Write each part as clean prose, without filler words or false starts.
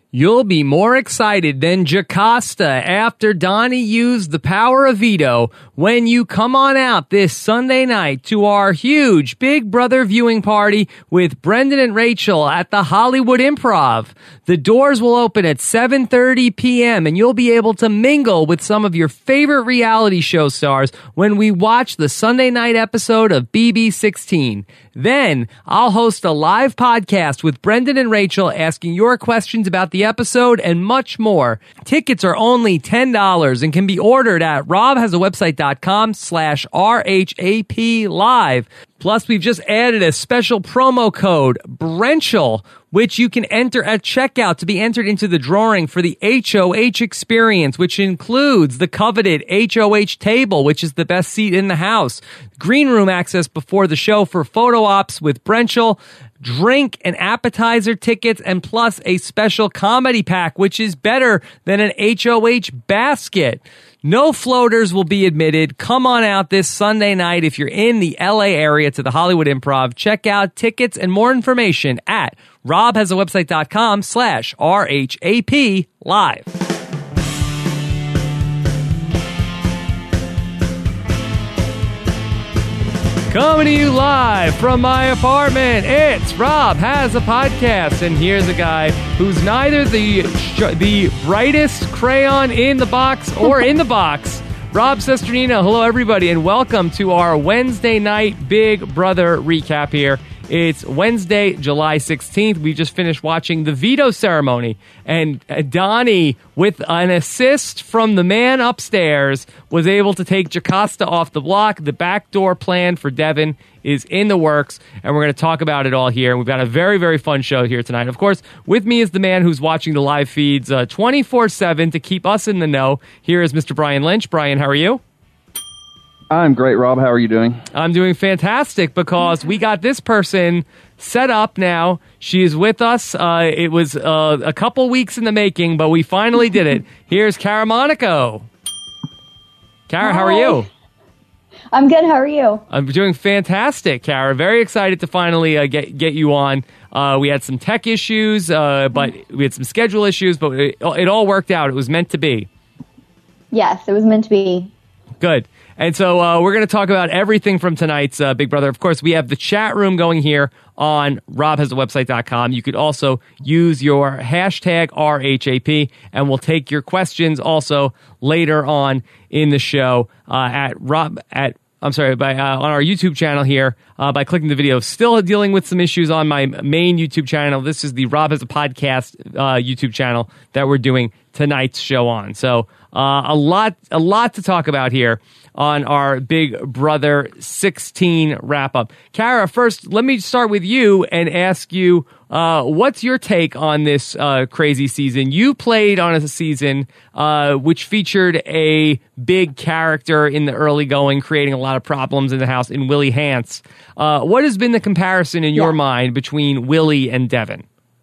You'll be more excited than Jocasta after Donnie used the power of veto when you come on out this Sunday night to our huge Big Brother viewing party with Brendan and Rachel at the Hollywood Improv. The doors will open at 7:30 p.m. and you'll be able to mingle with some of your favorite reality show stars when we watch the Sunday night episode of BB16. Then I'll host a live podcast with Brendan and Rachel asking your questions about the episode and much more. Tickets are only $10 and can be ordered at robhasawebsite.com/RHAP live. Plus, we've just added a special promo code, Brenchel, which you can enter at checkout to be entered into the drawing for the HOH experience, which includes the coveted HOH table, which is the best seat in the house, green room access before the show for photo ops with Brenchel, drink and appetizer tickets, and plus a special comedy pack, which is better than an HOH basket. No floaters will be admitted. Come on out this Sunday night if you're in the LA area to the Hollywood Improv. Check out tickets and more information at robhasawebsite.com/RHAP live. Coming to you live from my apartment, it's Rob Has a Podcast, and here's a guy who's neither the brightest crayon in the box or in the box. Rob Cesternino. Hello, everybody, and welcome to our Wednesday night Big Brother recap here. It's Wednesday, July 16th. We just finished watching the veto ceremony, and Donnie, with an assist from the man upstairs, was able to take Jocasta off the block. The backdoor plan for Devin is in the works, and we're going to talk about it all here. We've got a very, very fun show here tonight. Of course, with me is the man who's watching the live feeds 24/7 to keep us in the know. Here is Mr. Brian Lynch. Brian, how are you? I'm great, Rob. How are you doing? I'm doing fantastic because we got this person set up now. She is with us. It was a couple weeks in the making, but we finally did it. Here's Cara Monaco. Cara, how are you? I'm good. How are you? I'm doing fantastic, Cara. Very excited to finally get you on. We had some tech issues, but we had some schedule issues, but it all worked out. It was meant to be. Yes, it was meant to be. Good. And so we're going to talk about everything from tonight's Big Brother. Of course, we have the chat room going here on robhasawebsite.com. You could also use your hashtag RHAP, and we'll take your questions also later on in the show on our YouTube channel here by clicking the video. Still dealing with some issues on my main YouTube channel. This is the Rob Has a Podcast YouTube channel that we're doing tonight's show on. So a lot to talk about here on our Big Brother 16 wrap-up. Cara, first, let me start with you and ask you, what's your take on this crazy season? You played on a season which featured a big character in the early going, creating a lot of problems in the house, in Willie Hantz. What has been the comparison in your mind between Willie and Devin?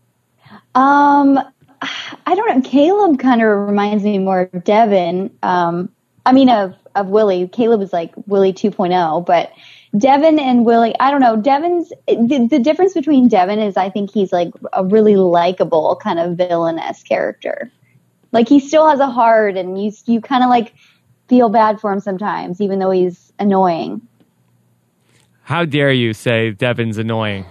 I don't know. Caleb kind of reminds me more of Devin. Of Willie. Caleb is like Willie 2.0, but Devin and Willie, I don't know. The difference between Devin is I think he's like a really likable kind of villainous character. Like he still has a heart, and you kind of like feel bad for him sometimes, even though he's annoying. How dare you say Devin's annoying?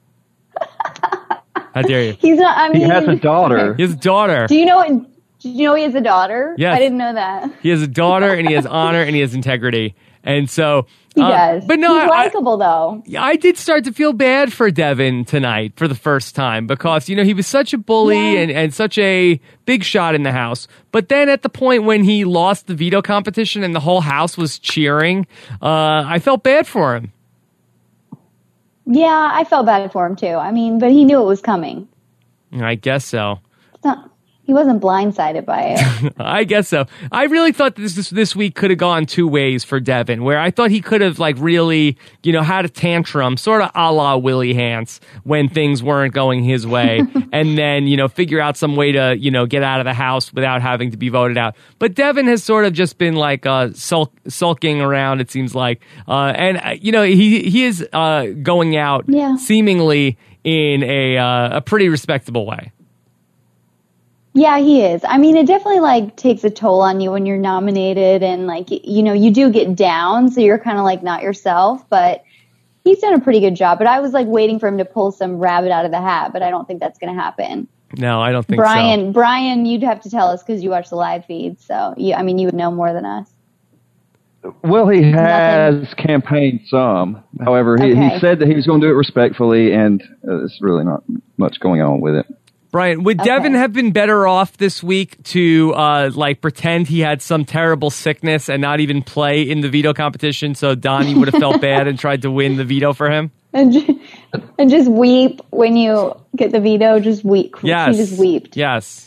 How dare you? He's not. He has a daughter. He has a daughter. Did you know he has a daughter? Yes. I didn't know that. He has a daughter, and he has honor, and he has integrity. And so... He does. But no, he's likable, though. I did start to feel bad for Devin tonight for the first time because, he was such a bully and such a big shot in the house. But then at the point when he lost the veto competition and the whole house was cheering, I felt bad for him. Yeah, I felt bad for him, too. But he knew it was coming. I guess so. He wasn't blindsided by it. I guess so. I really thought this week could have gone two ways for Devin, where I thought he could have really, had a tantrum, sort of a la Willie Hantz, when things weren't going his way, and then, figure out some way to, get out of the house without having to be voted out. But Devin has sort of just been sulking around, it seems like. And he is going out seemingly in a pretty respectable way. Yeah, he is. I mean, it definitely like takes a toll on you when you're nominated, and like you do get down, so you're kind of like not yourself. But he's done a pretty good job. But I was like waiting for him to pull some rabbit out of the hat, but I don't think that's going to happen. No, I don't think so. Brian, you'd have to tell us because you watch the live feed. So you would know more than us. Well, he has campaigned some. However, he said that he was going to do it respectfully, and there's really not much going on with it. Brian, would Devin have been better off this week to like pretend he had some terrible sickness and not even play in the veto competition, so Donnie would have felt bad and tried to win the veto for him? And just weep when you get the veto. Just weep. Yes. He just weeped. Yes.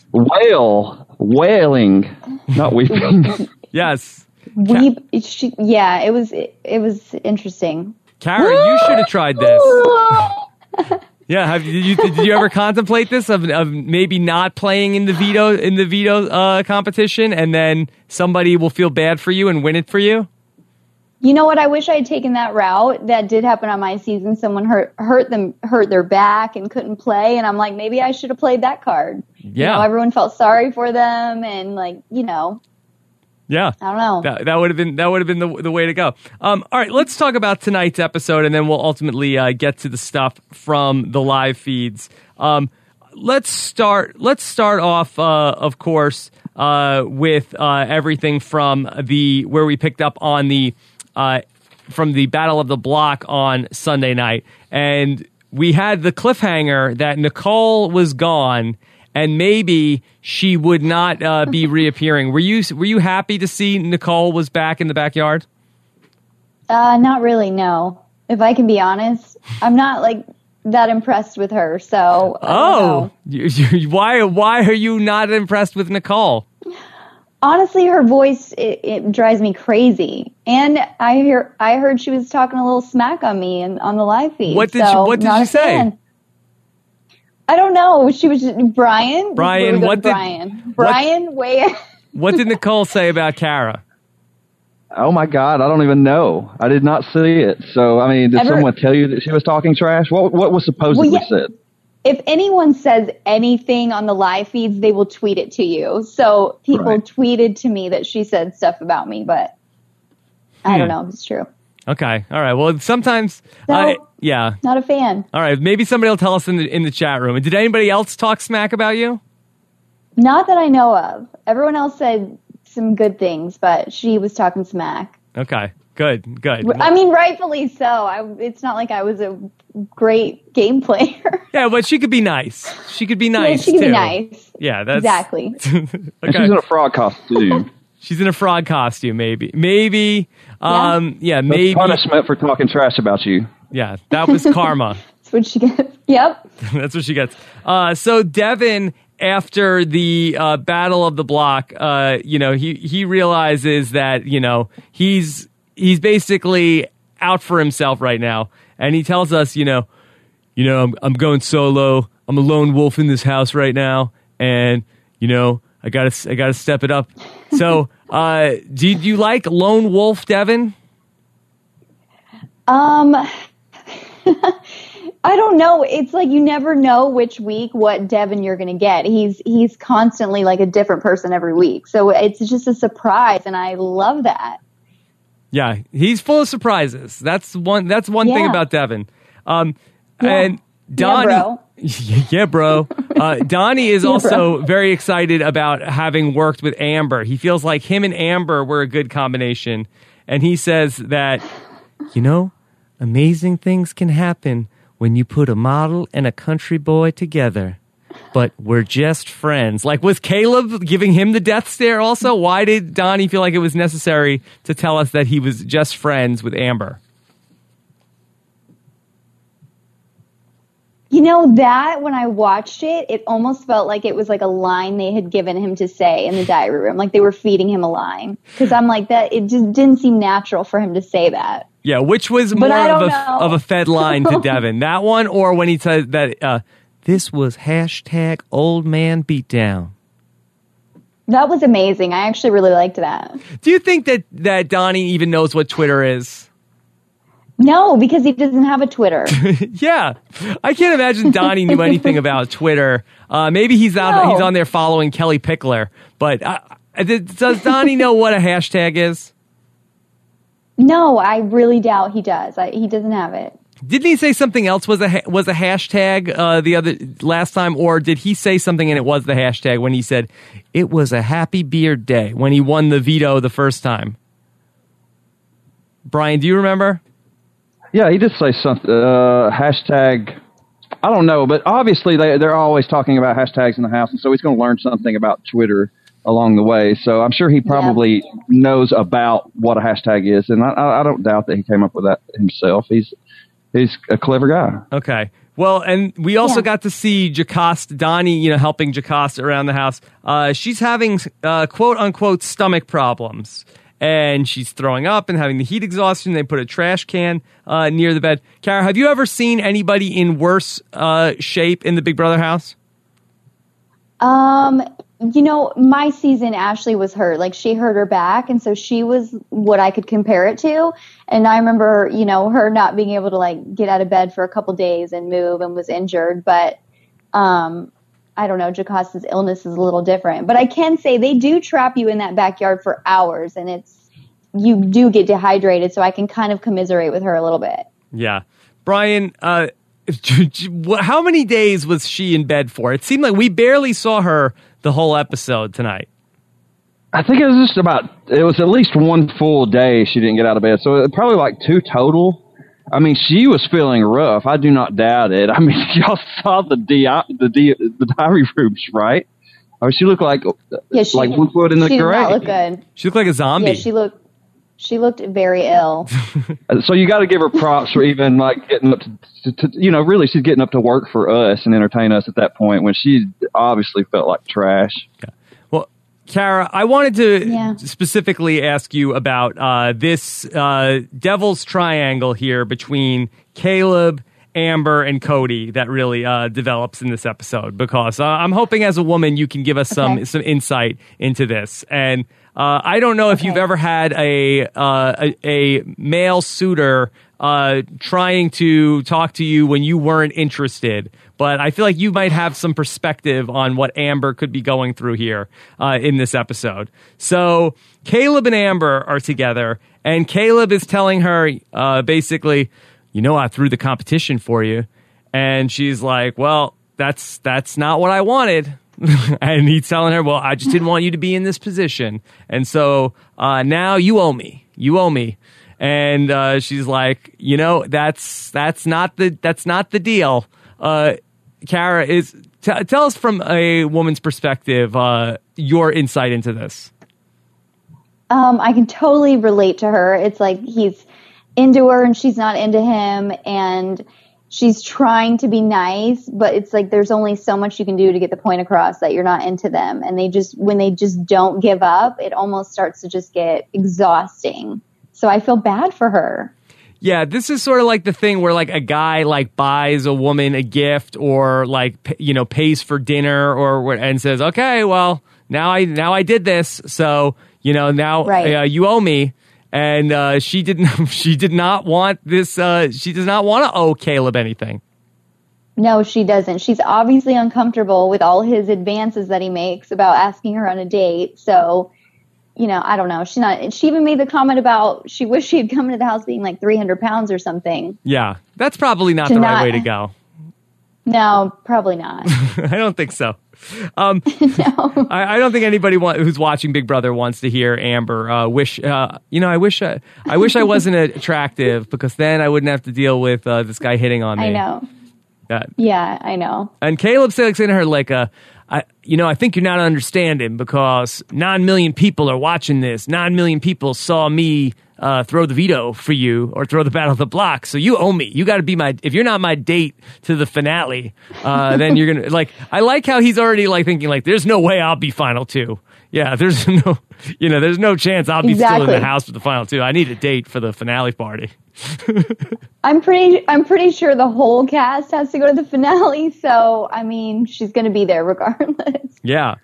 Wailing, not weeping. Yes. Weep. It was interesting. Kara, you should have tried this. Yeah, did you ever contemplate this of maybe not playing in the veto competition, and then somebody will feel bad for you and win it for you? You know what? I wish I had taken that route. That did happen on my season. Someone hurt their back and couldn't play, and I'm like, maybe I should have played that card. Yeah, everyone felt sorry for them, and like Yeah, I don't know. That would have been the way to go. All right, let's talk about tonight's episode, and then we'll ultimately get to the stuff from the live feeds. Let's start off, of course, with everything from where we picked up on from the Battle of the Block on Sunday night, and we had the cliffhanger that Nicole was gone. And maybe she would not be reappearing. Were you happy to see Nicole was back in the backyard? Not really, no. If I can be honest, I'm not like that impressed with her. So why are you not impressed with Nicole? Honestly, her voice it drives me crazy. And I heard she was talking a little smack on me on the live feed. What did she say? Fan. I don't know. She was just, Brian. Brian, what did Brian weigh in? What did Nicole say about Kara? Oh my God, I don't even know. I did not see it. So I mean, did someone tell you that she was talking trash? What was supposedly said? If anyone says anything on the live feeds, they will tweet it to you. So people tweeted to me that she said stuff about me, but I don't know if it's true. Okay. All right. Well, sometimes, yeah. Not a fan. All right. Maybe somebody will tell us in the chat room. And did anybody else talk smack about you? Not that I know of. Everyone else said some good things, but she was talking smack. Okay. Good. I mean, rightfully so. It's not like I was a great game player. Yeah, but she could be nice. She could be nice, she could be nice. Yeah, that's... Exactly. Okay. And she's in a frog costume. She's in a frog costume, maybe. Maybe. Maybe. Punishment for talking trash about you. Yeah, that was karma. That's what she gets. Yep. That's what she gets. So Devin, after the Battle of the Block, he realizes that, he's basically out for himself right now. And he tells us, I'm going solo. I'm a lone wolf in this house right now. And, I gotta step it up. So, do you like lone wolf, Devin? I don't know. It's like you never know which week what Devin you're going to get. He's constantly like a different person every week. So it's just a surprise, and I love that. Yeah, he's full of surprises. That's one thing about Devin. And Donnie, yeah, bro. Donnie is also very excited about having worked with Amber. He feels like him and Amber were a good combination. And he says that, amazing things can happen when you put a model and a country boy together. But we're just friends. Like, was Caleb giving him the death stare also? Why did Donnie feel like it was necessary to tell us that he was just friends with Amber? That when I watched it, it almost felt like it was like a line they had given him to say in the diary room. Like they were feeding him a line. Because I'm like, that it just didn't seem natural for him to say that. Yeah, which was more of a fed line to Devin? That one, or when he said that this was hashtag old man beatdown? That was amazing. I actually really liked that. Do you think that Donnie even knows what Twitter is? No, because he doesn't have a Twitter. Yeah, I can't imagine Donnie knew anything about Twitter. Maybe he's on there following Kelly Pickler. But does Donnie know what a hashtag is? No, I really doubt he does. He doesn't have it. Didn't he say something else was a hashtag the other last time, or did he say something and it was the hashtag when he said it was a happy beard day when he won the veto the first time? Brian, do you remember? Yeah, he did say something. Hashtag. I don't know, but obviously they're always talking about hashtags in the house, and so he's going to learn something about Twitter along the way. So I'm sure he probably knows about what a hashtag is, and I don't doubt that he came up with that himself. He's a clever guy. Okay. Well, and we also got to see Jocasta, Donnie, helping Jocasta around the house. She's having quote unquote stomach problems. And she's throwing up and having the heat exhaustion. They put a trash can near the bed. Kara, have you ever seen anybody in worse shape in the Big Brother house? My season, Ashley was hurt. Like, she hurt her back, and so she was what I could compare it to. And I remember, her not being able to, like, get out of bed for a couple days and move and was injured. But I don't know, Jocasta's illness is a little different. But I can say they do trap you in that backyard for hours, and you do get dehydrated, so I can kind of commiserate with her a little bit. Yeah. Brian, how many days was she in bed for? It seemed like we barely saw her the whole episode tonight. I think it was at least one full day she didn't get out of bed, so probably like 2 total. I mean, she was feeling rough. I do not doubt it. I mean, y'all saw the diary rooms, right? I mean, she looked like like 1 foot in the grave. She did not look good. She looked like a zombie. Yeah, she looked very ill. So you got to give her props for even like getting up to really she's getting up to work for us and entertain us at that point when she obviously felt like trash. Okay. Well, Kara, I wanted to specifically ask you about this devil's triangle here between Caleb, Amber, and Cody that really develops in this episode, because I'm hoping as a woman you can give us some insight into this. And I don't know if you've ever had a male suitor trying to talk to you when you weren't interested, but I feel like you might have some perspective on what Amber could be going through here in this episode. So Caleb and Amber are together, and Caleb is telling her basically, I threw the competition for you. And she's like, well, that's not what I wanted. And he's telling her, well, I just didn't want you to be in this position. And so now you owe me. You owe me. And she's like, that's not the deal. Kara, tell us from a woman's perspective your insight into this. I can totally relate to her. It's like he's into her and she's not into him, and she's trying to be nice, but it's like there's only so much you can do to get the point across that you're not into them. And when they just don't give up, it almost starts to just get exhausting. So I feel bad for her. Yeah, this is sort of like the thing where like a guy like buys a woman a gift or like pays for dinner and says, "Okay, well, now I did this, so now you owe me." And she did not want this. She does not want to owe Caleb anything. No, she doesn't. She's obviously uncomfortable with all his advances that he makes about asking her on a date. So, I don't know. She even made the comment about she wished she had come into the house being like 300 pounds or something. Yeah, that's probably not the right way to go. No, probably not. I don't think so. No. I don't think anybody who's watching Big Brother wants to hear Amber I wish I wasn't attractive, because then I wouldn't have to deal with this guy hitting on me. I know. Yeah, I know. And Caleb saying to her like, I think you're not understanding, because 9 million people are watching this. 9 million people saw me throw the veto for you, or throw the battle of the block. So you owe me. You got to be if you're not my date to the finale, then you're going to like, I like how he's already like thinking like, there's no way I'll be final 2. Yeah. There's no chance I'll be still in the house for the final 2. I need a date for the finale party. I'm pretty sure the whole cast has to go to the finale. So, I mean, she's going to be there regardless. Yeah.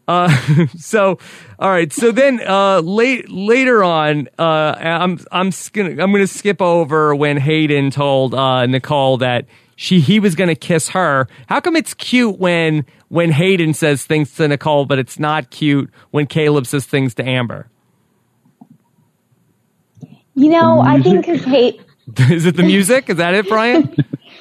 So, all right. So then, later on, I'm gonna skip over when Hayden told Nicole that he was gonna kiss her. How come it's cute when Hayden says things to Nicole, but it's not cute when Caleb says things to Amber? You know, I think because Is it the music? Is that it, Brian?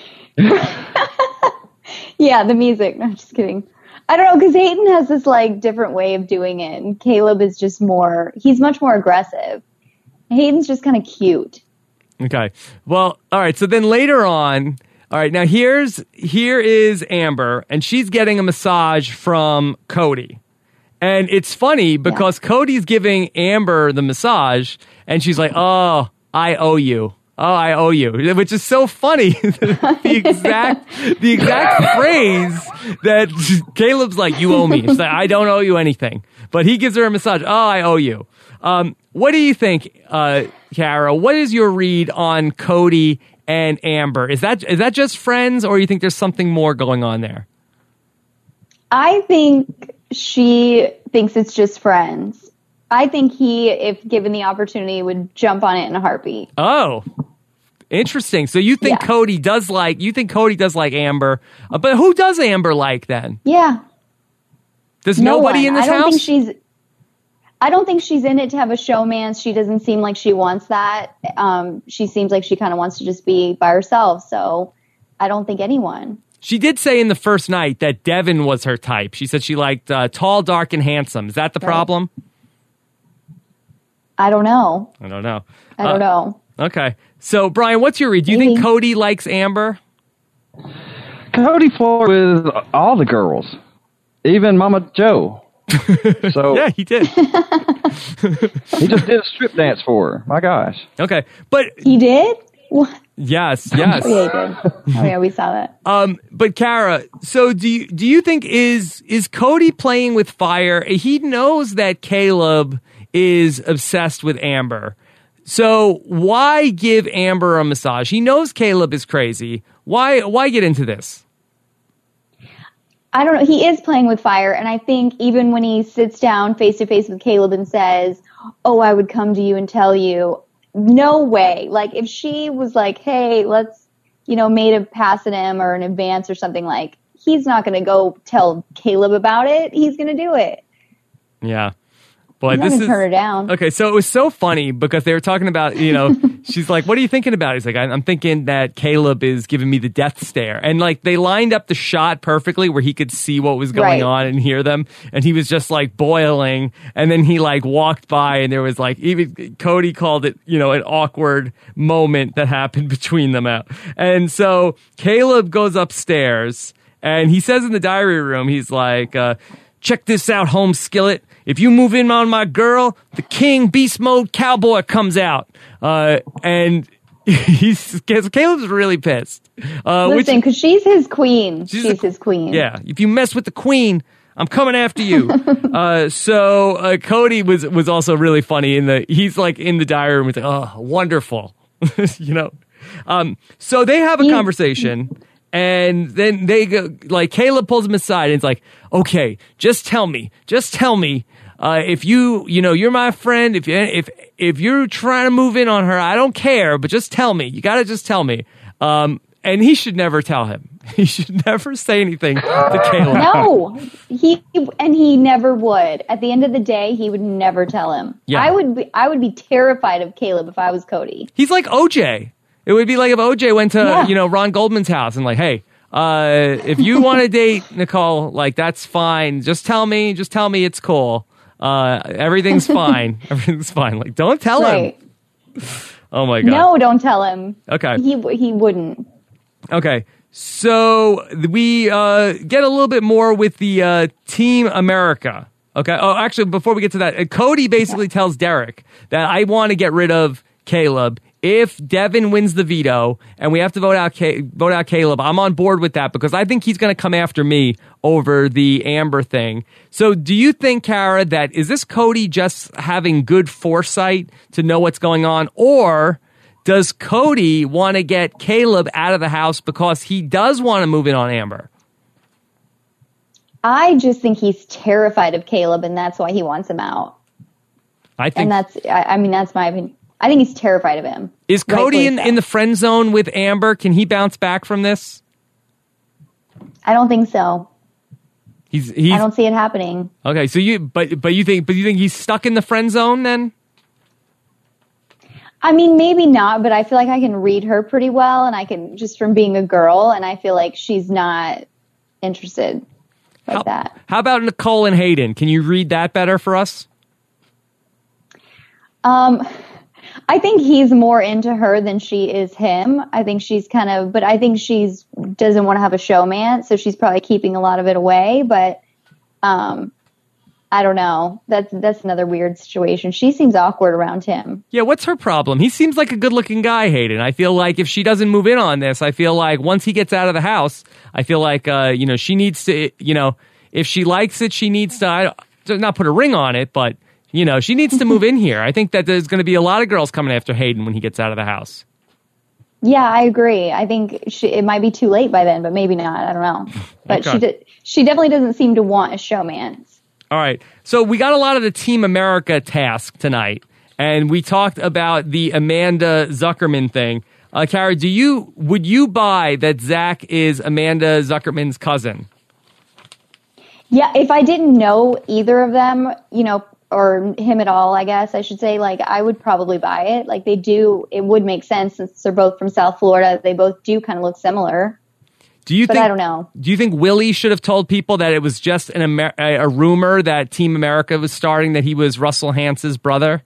Yeah, the music. No, I'm just kidding. I don't know, because Hayden has this like different way of doing it, and Caleb is just he's much more aggressive. Hayden's just kind of cute. Okay. Well, all right. So then later on, all right, now here is Amber, and she's getting a massage from Cody. And it's funny because Cody's giving Amber the massage, and she's like, "Oh, I owe you. Oh, I owe you," which is so funny. the exact phrase that Caleb's like, "You owe me." She's like, "I don't owe you anything," but he gives her a massage. "Oh, I owe you." What do you think, Kara? What is your read on Cody and Amber? Is that just friends, or you think there's something more going on there? I think she thinks it's just friends. I think he, if given the opportunity, would jump on it in a heartbeat. Oh, interesting. So you think Cody does like Amber, but who does Amber like then? Yeah. There's nobody in this house? I don't think she's in it to have a showmance. She doesn't seem like she wants that. She seems like she kind of wants to just be by herself. So I don't think anyone. She did say in the first night that Devin was her type. She said she liked tall, dark, and handsome. Is that the problem? I don't know. I don't know. Okay. So, Brian, what's your read? Do you think Cody likes Amber? Cody fought with all the girls, even Mama Joe. So yeah, he did. He just did a strip dance for her. My gosh. Okay, but he did. What? Yes. Oh, yeah, he did. Oh, yeah, we saw that. But Kara, so do you think is Cody playing with fire? He knows that Caleb is obsessed with Amber. So why give Amber a massage? He knows Caleb is crazy. Why get into this? I don't know. He is playing with fire, and I think even when he sits down face to face with Caleb and says, "Oh, I would come to you and tell you," no way. Like if she was like, "Hey, let's, made a pass at him or an advance or something," like he's not going to go tell Caleb about it. He's going to do it. Yeah. Boy, this is turn her down. Okay, so it was so funny because they were talking about, she's like, "What are you thinking about?" He's like, "I'm thinking that Caleb is giving me the death stare." And like they lined up the shot perfectly where he could see what was going on and hear them. And he was just like boiling. And then he like walked by and there was like, even Cody called it, an awkward moment that happened between them out. And so Caleb goes upstairs and he says in the diary room, he's like, "Check this out, home skillet. If you move in on my girl, the king beast mode cowboy comes out." And Caleb's really pissed. Listen, because she's his queen. She's his queen. Yeah. If you mess with the queen, I'm coming after you. So Cody was also really funny he's like in the diary room. He's like, "Oh, wonderful." So they have a conversation. And then they go, like, Caleb pulls him aside and it's like, "Okay, just tell me, if you're my friend, if you're trying to move in on her, I don't care, but just tell me. You gotta just tell me." And he should never tell him. He should never say anything to Caleb. No, he never would. At the end of the day, he would never tell him. Yeah. I would be terrified of Caleb if I was Cody. He's like OJ. It would be like if OJ went to, Ron Goldman's house and like, "Hey, if you want to date Nicole, like that's fine. Just tell me it's cool. Everything's fine. Everything's fine." Like, don't tell him. Oh my God. No, don't tell him. Okay. He wouldn't. Okay. So we get a little bit more with the Team America. Okay. Oh, actually, before we get to that, Cody basically tells Derek that I want to get rid of Caleb if Devin wins the veto and we have to vote out Caleb. I'm on board with that because I think he's going to come after me over the Amber thing. So do you think, Kara, that is this Cody just having good foresight to know what's going on, or does Cody want to get Caleb out of the house because he does want to move in on Amber? I just think he's terrified of Caleb, and that's why he wants him out. I think, and that's my opinion. I think he's terrified of him. Is Cody in the friend zone with Amber? Can he bounce back from this? I don't think so. He's I don't see it happening. Okay, so you think he's stuck in the friend zone then? I mean, maybe not, but I feel like I can read her pretty well, and I can, just from being a girl, and I feel like she's not interested like that. How about Nicole and Hayden? Can you read that better for us? I think he's more into her than she is him. I think she's but I think she's doesn't want to have a showman, so she's probably keeping a lot of it away, but, I don't know. That's another weird situation. She seems awkward around him. Yeah, what's her problem? He seems like a good-looking guy, Hayden. I feel like if she doesn't move in on this, I feel like once he gets out of the house, I feel like, she needs to, if she likes it, she needs to not put a ring on it, but, she needs to move in here. I think that there's going to be a lot of girls coming after Hayden when he gets out of the house. Yeah, I agree. I think it might be too late by then, but maybe not. I don't know. But okay. She definitely doesn't seem to want a showman. All right. So we got a lot of the Team America task tonight, and we talked about the Amanda Zuckerman thing. Kara, would you buy that Zach is Amanda Zuckerman's cousin? Yeah, if I didn't know either of them, or him at all, I guess I should say, I would probably buy it. It would make sense since they're both from South Florida. They both do kind of look similar. But I don't know. Do you think Willie should have told people that it was just a rumor that Team America was starting, that he was Russell Hantz's brother?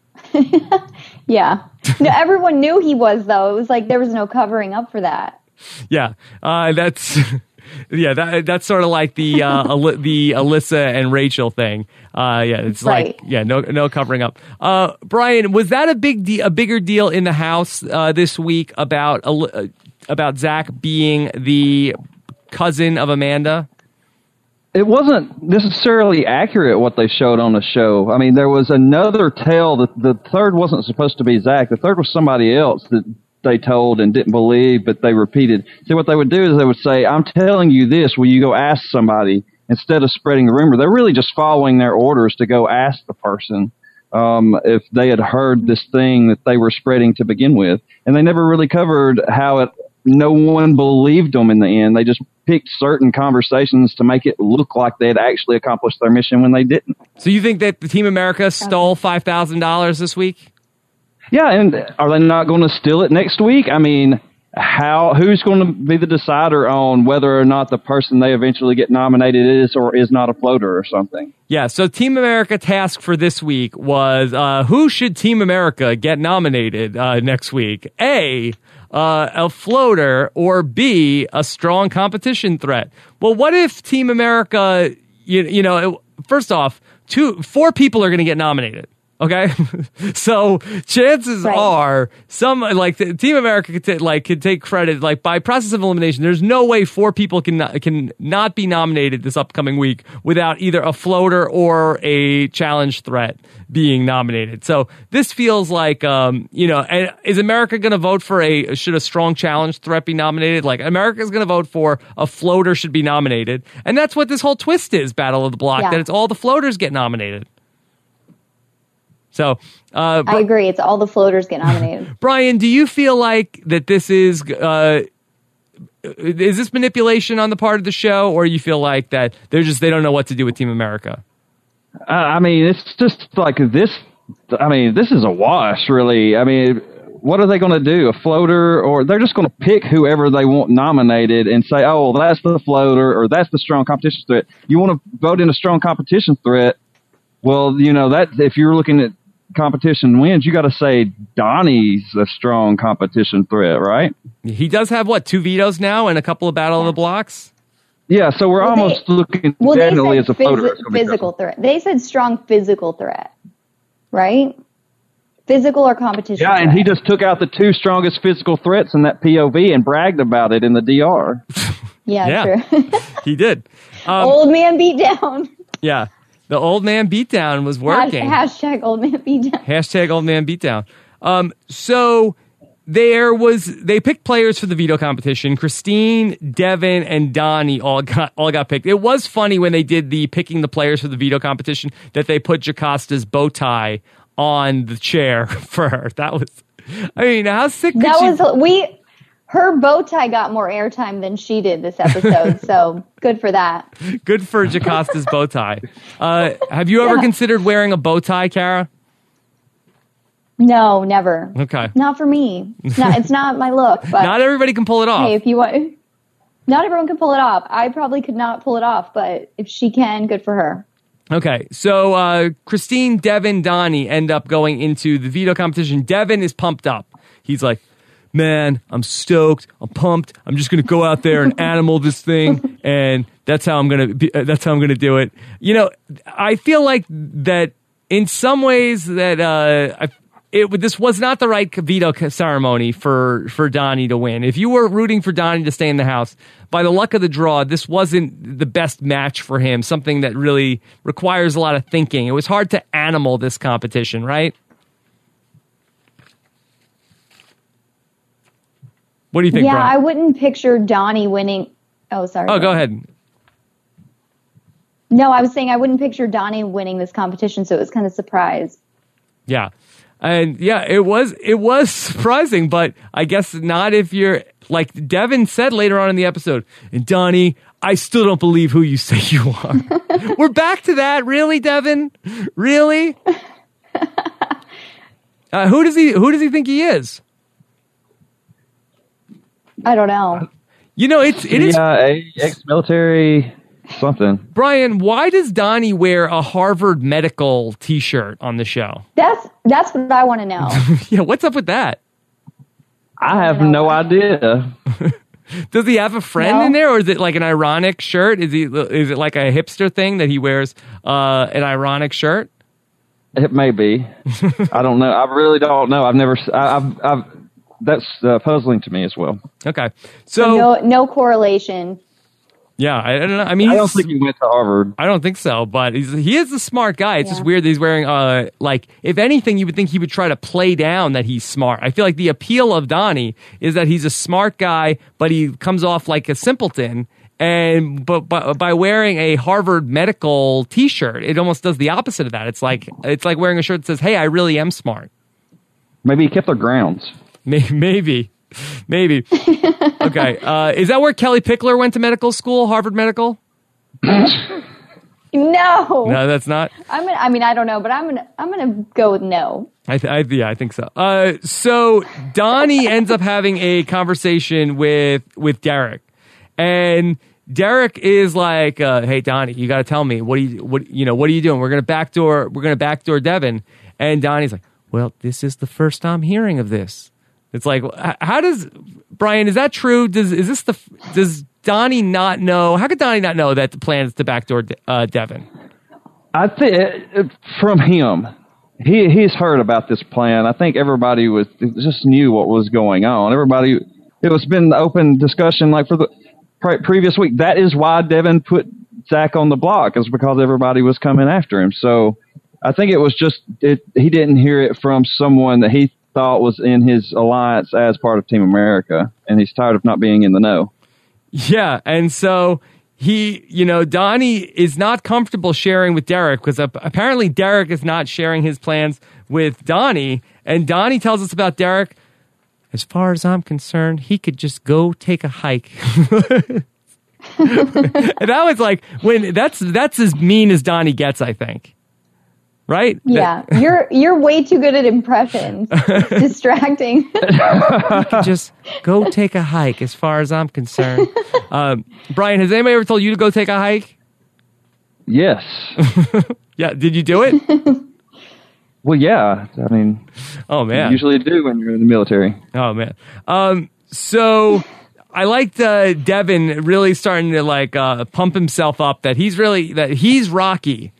Yeah. No, everyone knew he was, though. It was like there was no covering up for that. Yeah. That's sort of like the Alyssa and Rachel thing. It's right. No covering up. Brian, was that a bigger deal in the house this week about Zach being the cousin of Amanda? It wasn't necessarily accurate what they showed on the show. I mean, there was another tale that the third wasn't supposed to be Zach. The third was somebody else that they told and didn't believe, but they repeated. See, what they would do is they would say, I'm telling you this, will you go ask somebody? Instead of spreading the rumor. They're really just following their orders to go ask the person if they had heard this thing that they were spreading to begin with. And they never really covered how no one believed them in the end. They just picked certain conversations to make it look like they had actually accomplished their mission when they didn't. So you think that the Team America stole $5,000 this week? Yeah, and are they not going to steal it next week? I mean, who's going to be the decider on whether or not the person they eventually get nominated is or is not a floater or something? Yeah, so Team America task for this week was who should Team America get nominated next week? A floater, or B, a strong competition threat. Well, what if Team America, first off, 4 people are going to get nominated. Okay, so chances are Team America could take credit by process of elimination. There's no way 4 people can not be nominated this upcoming week without either a floater or a challenge threat being nominated. So this feels like is America going to vote for should a strong challenge threat be nominated? Like America's going to vote for a floater should be nominated, and that's what this whole twist is, Battle of the Block. Yeah. That it's all the floaters get nominated. So I agree. It's all the floaters get nominated. Brian, do you feel like that this is this manipulation on the part of the show, or you feel like that they don't know what to do with Team America? I mean, it's just like this. I mean, this is a wash, really. I mean, what are they going to do? A floater, or they're just going to pick whoever they want nominated and say, oh, well, that's the floater, or that's the strong competition threat. You want to vote in a strong competition threat? Well, that if you're looking at competition wins, you got to say Donnie's a strong competition threat, right? He does have 2 vetoes now and a couple of Battle of the Blocks. Yeah, so we're almost looking definitely as a floater. Physical threat. They said strong physical threat, right? Physical or competition. Yeah, threat. And he just took out the 2 strongest physical threats in that POV and bragged about it in the DR. Yeah, true. He did. Old man beat down. Yeah. The old man beatdown was working. Hashtag old man beatdown. Hashtag old man beatdown. So they picked players for the veto competition. Christine, Devin, and Donnie all got picked. It was funny when they did the picking the players for the veto competition that they put Jocasta's bow tie on the chair for her. That was, I mean, how sick could her bow tie got more airtime than she did this episode, so good for that. Good for Jocasta's bow tie. Have you ever considered wearing a bow tie, Kara? No, never. Okay. Not for me. It's not my look. But not everybody can pull it off. Hey, if you want, not everyone can pull it off. I probably could not pull it off, but if she can, good for her. Okay, so Christine, Devin, Donnie end up going into the veto competition. Devin is pumped up. He's like, man, I'm stoked. I'm pumped. I'm just going to go out there and animal this thing, and that's how I'm going to do it. You know, I feel like that in some ways that this was not the right veto ceremony for Donnie to win. If you were rooting for Donnie to stay in the house, by the luck of the draw, this wasn't the best match for him, something that really requires a lot of thinking. It was hard to animal this competition, right? What do you think, Yeah, Brian? I wouldn't picture Donnie winning. Oh, sorry. Oh, go ahead. No, I was saying I wouldn't picture Donnie winning this competition, so it was kind of surprise. Yeah. And yeah, it was surprising, but I guess not if you're, like Devin said later on in the episode, and Donnie, I still don't believe who you say you are. We're back to that. Really, Devin? Really? Who does he think he is? I don't know. You know, it is ex-military something. Brian, why does Donnie wear a Harvard medical T-shirt on the show? That's what I want to know. Yeah, what's up with that? I have no idea. Does he have a friend in there, or is it like an ironic shirt? Is it like a hipster thing that he wears an ironic shirt? It may be. I don't know. I really don't know. I've never. I've that's puzzling to me as well. Okay, so no correlation. Yeah, I don't know. I mean, I don't think he went to Harvard. I don't think so, but he is a smart guy. It's just weird that he's wearing, like, if anything, you would think he would try to play down that he's smart. I feel like the appeal of Donnie is that he's a smart guy, but he comes off like a simpleton. And but by wearing a Harvard medical T-shirt, it almost does the opposite of that. It's like wearing a shirt that says, "Hey, I really am smart." Maybe he kept their grounds. Maybe. Okay. Is that where Kelly Pickler went to medical school, Harvard Medical? No, that's not. I don't know, but I'm gonna go with no. I think so. So Donnie ends up having a conversation with Derek, and Derek is like, "Hey Donnie, you got to tell me what are you doing? We're gonna backdoor Devin." And Donnie's like, "Well, this is the first I'm hearing of this." It's like, how does Brian? Is that true? Does Donnie not know? How could Donnie not know that the plan is to backdoor Devin? I think from him, he's heard about this plan. I think everybody just knew what was going on. It was been open discussion like for the previous week. That is why Devin put Zach on the block, is because everybody was coming after him. So I think it was just he didn't hear it from someone that he thought was in his alliance as part of Team America, and he's tired of not being in the know. Yeah, and so Donnie is not comfortable sharing with Derek because apparently Derek is not sharing his plans with Donnie, and Donnie tells us about Derek. As far as I'm concerned, he could just go take a hike. And that was like that's as mean as Donnie gets, I think. Right? Yeah, you're way too good at impressions. It's distracting. You can just go take a hike, as far as I'm concerned. Brian, has anybody ever told you to go take a hike? Yes. Yeah. Did you do it? Well, yeah. I mean, oh man, you usually do when you're in the military. Oh man. So I liked Devin really starting to pump himself up that he's Rocky.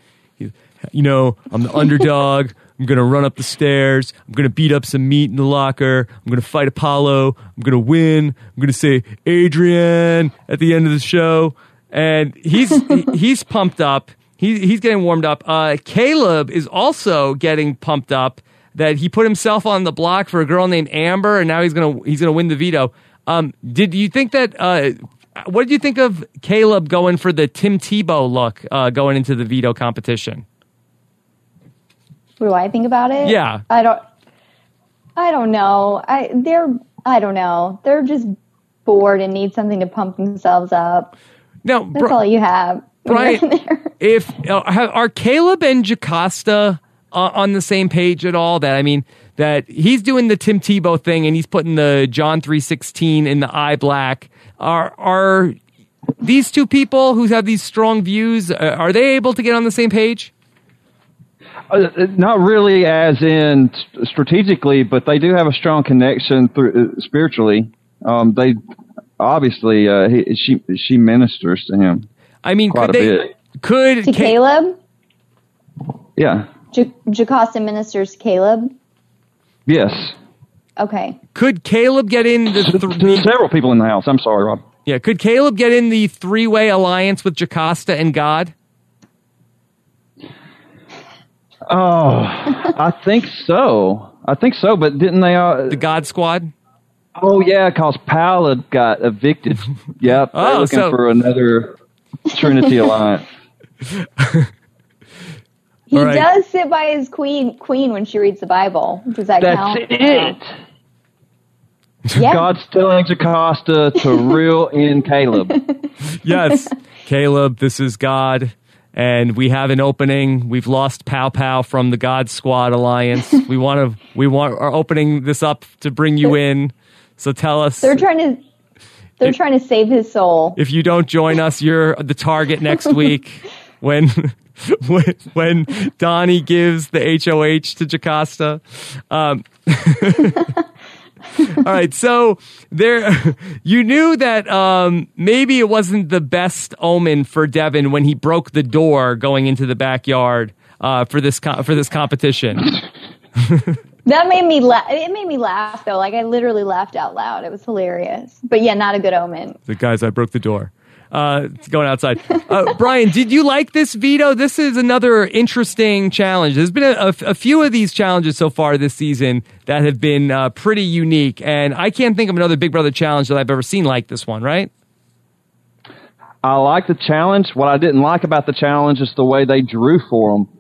I'm the underdog. I'm going to run up the stairs. I'm going to beat up some meat in the locker. I'm going to fight Apollo. I'm going to win. I'm going to say Adrian at the end of the show. And he's pumped up. He's getting warmed up. Caleb is also getting pumped up that he put himself on the block for a girl named Amber, and now he's gonna win the veto. Did you think that? What did you think of Caleb going for the Tim Tebow look going into the veto competition? What do I think about it? Yeah, I don't know. I don't know. They're just bored and need something to pump themselves up. No, that's all you have. Brian, are Caleb and Jocasta on the same page at all? That he's doing the Tim Tebow thing and he's putting the John 3:16 in the eye black. Are these two people who have these strong views, are they able to get on the same page? Not really, as in strategically, but they do have a strong connection through spiritually. They obviously she ministers to him. I mean, could Caleb? Yeah. Jocasta ministers to Caleb. Yes. Okay. Could Caleb get in the several people in the house? I'm sorry, Rob. Yeah. Could Caleb get in the 3-way alliance with Jocasta and God? Oh, I think so. But didn't they? The God Squad? Oh, yeah, because Powell got evicted. Yep. They're looking for another Trinity alliance. He does sit by his queen when she reads the Bible. Does that count? That's it. Yeah. God's telling Jocasta to reel in Caleb. Yes. Caleb, this is God. And we have an opening. We've lost Pow Pow from the God Squad Alliance. We are opening this up to bring you in. So tell us. They're trying to save his soul. If you don't join us, you're the target next week when Donnie gives the HOH to Jocasta. All right, so you knew that maybe it wasn't the best omen for Devin when he broke the door going into the backyard for this competition. That made me laugh. It made me laugh though. Like I literally laughed out loud. It was hilarious. But yeah, not a good omen. The guys, I broke the door. Going outside. Brian, did you like this veto? This is another interesting challenge. There's been a few of these challenges so far this season that have been pretty unique, and I can't think of another Big Brother challenge that I've ever seen like this one, right? I like the challenge. What I didn't like about the challenge is the way they drew for him.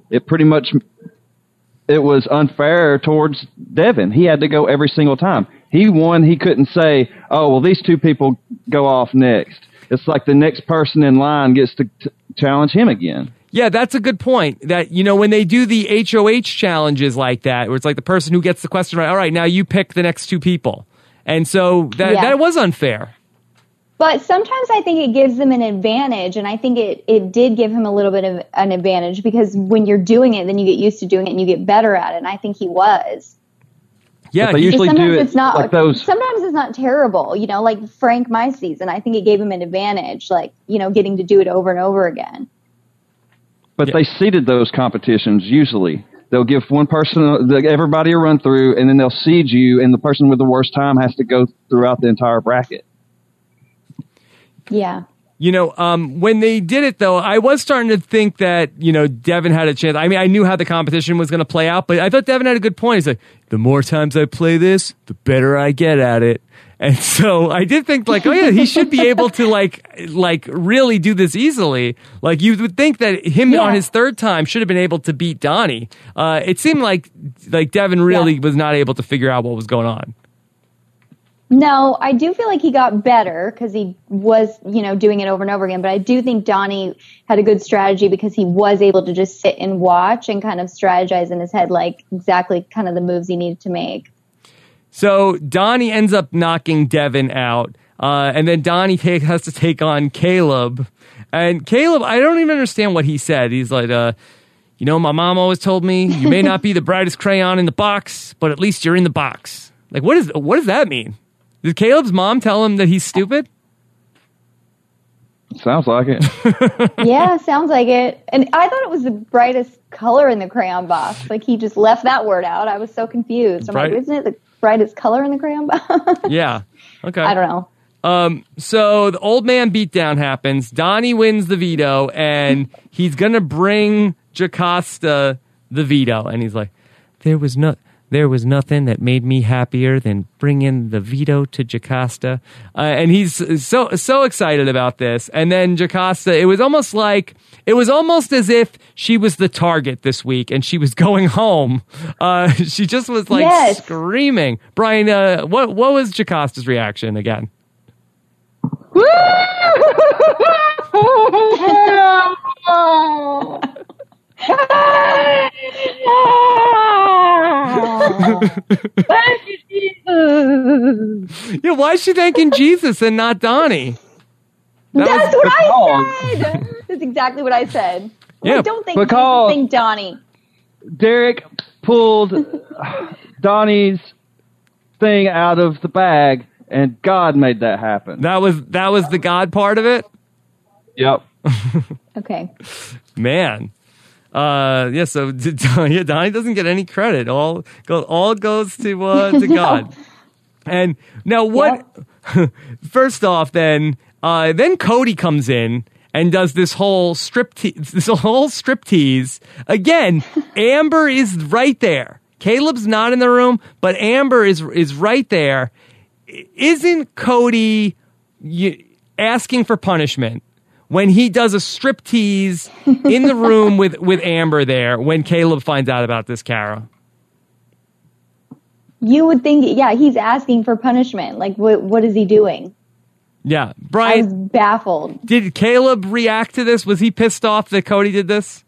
It was unfair towards Devin. He had to go every single time. He won. He couldn't say, oh, well, these two people go off next. It's like the next person in line gets to challenge him again. Yeah, that's a good point. That, when they do the HOH challenges like that, where it's like the person who gets the question right, all right, now you pick the next two people. And so that was unfair. But sometimes I think it gives them an advantage, and I think it did give him a little bit of an advantage because when you're doing it, then you get used to doing it and you get better at it, and I think he was. Yeah, they usually do it like those. Sometimes it's not terrible, like Frank my season. I think it gave him an advantage, getting to do it over and over again. But they seeded those competitions usually. They'll give one person, everybody a run through, and then they'll seed you, and the person with the worst time has to go throughout the entire bracket. Yeah. When they did it, though, I was starting to think that, Devin had a chance. I mean, I knew how the competition was going to play out, but I thought Devin had a good point. He's like, the more times I play this, the better I get at it. And so I did think, oh, yeah, he should be able to, really do this easily. Like, you would think that him on his third time should have been able to beat Donnie. It seemed like Devin really was not able to figure out what was going on. No, I do feel like he got better because he was, doing it over and over again. But I do think Donnie had a good strategy because he was able to just sit and watch and kind of strategize in his head, exactly kind of the moves he needed to make. So Donnie ends up knocking Devin out. And then Donnie has to take on Caleb. And Caleb, I don't even understand what he said. He's like, my mom always told me you may not be the brightest crayon in the box, but at least you're in the box. Like, what does that mean? Did Caleb's mom tell him that he's stupid? Sounds like it. Yeah, sounds like it. And I thought it was the brightest color in the crayon box. Like, he just left that word out. I was so confused. I'm like, isn't it the brightest color in the crayon box? Yeah. Okay. I don't know. So the old man beatdown happens. Donnie wins the veto, and he's going to bring Jocasta the veto. And he's like, there was there was nothing that made me happier than bringing the veto to Jocasta. And he's so excited about this. And then Jocasta, it was almost as if she was the target this week and she was going home. She just was like screaming. Brian, what was Jocasta's reaction again? Thank you, Jesus. Yeah, why is she thanking Jesus and not Donnie? That's what I said. That's exactly what I said. Yeah, I don't think Jesus, think Donnie. Derek pulled Donnie's thing out of the bag, and God made that happen. That was the God part of it? Yep. Okay. Man. So Donnie doesn't get any credit. All goes to God. And now what? Yep. First off, then Cody comes in and does this whole striptease. Again, Amber is right there. Caleb's not in the room, but Amber is right there. Isn't Cody asking for punishment when he does a striptease in the room with Amber there when Caleb finds out about this, Kara? You would think, he's asking for punishment. Like, what is he doing? Yeah, Brian. I was baffled. Did Caleb react to this? Was he pissed off that Cody did this?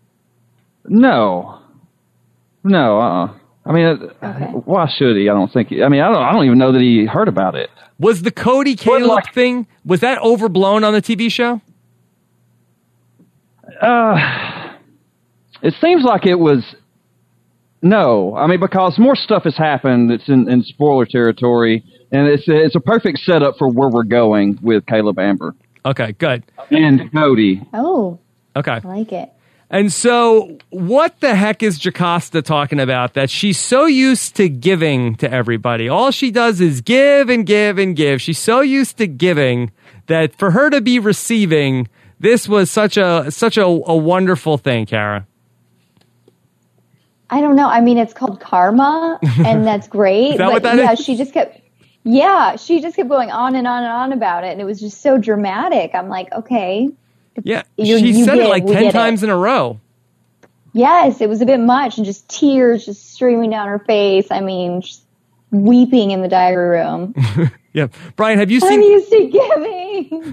No. I mean, why should he? I don't think. I don't even know that he heard about it. Was the Cody Caleb thing, was that overblown on the TV show? It seems like it was. No, I mean, because more stuff has happened. It's in spoiler territory, and it's a perfect setup for where we're going with Caleb Amber. Okay, good. And Cody. Oh, okay, I like it. And so, what the heck is Jocasta talking about? That she's so used to giving to everybody. All she does is give and give and give. She's so used to giving that for her to be receiving, this was such a wonderful thing, Kara. I don't know. I mean, it's called karma, and that's great. Is that what that is? She just kept going on and on and on about it, and it was just so dramatic. I'm like, okay. Yeah, she said it like 10 times in a row. Yes, it was a bit much, and just tears just streaming down her face. I mean, just weeping in the diary room. Yeah, Brian, have you seen? I'm used to giving.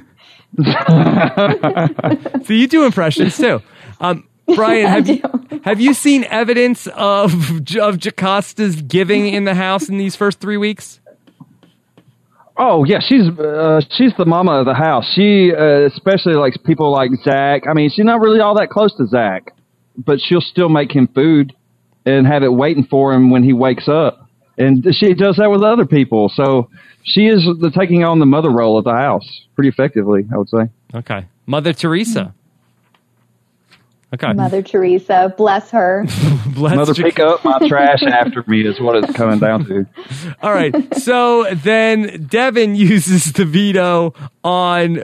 So you do impressions too, Brian. Have you seen evidence of Jocasta's giving in the house in these first 3 weeks? Oh yeah, she's the mama of the house. She especially likes people like Zach. I mean, she's not really all that close to Zach, but she'll still make him food and have it waiting for him when he wakes up. And she does that with other people. So she is taking on the mother role of the house pretty effectively, I would say. Okay, Mother Teresa. Okay, Mother Teresa, bless her. Mother, pick up my trash after me is what it's coming down to. All right. So then Devin uses the veto on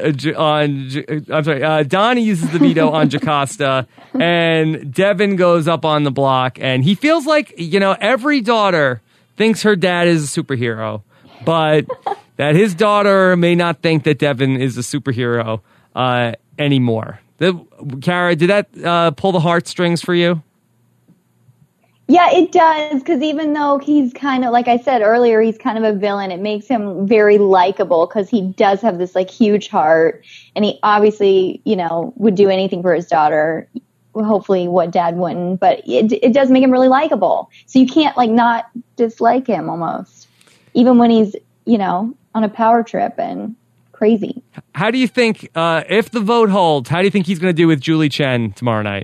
Donnie uses the veto on Jocasta, and Devin goes up on the block, and he feels like, every daughter thinks her dad is a superhero, but that his daughter may not think that Devin is a superhero anymore. Kara, did that pull the heartstrings for you? Yeah, it does, because even though he's kind of, like I said earlier, he's kind of a villain, it makes him very likable because he does have this, huge heart, and he obviously, would do anything for his daughter, hopefully what dad wouldn't, but it does make him really likable. So you can't, not dislike him almost, even when he's, on a power trip and crazy. How do you think, if the vote holds, how do you think he's going to do with Julie Chen tomorrow night?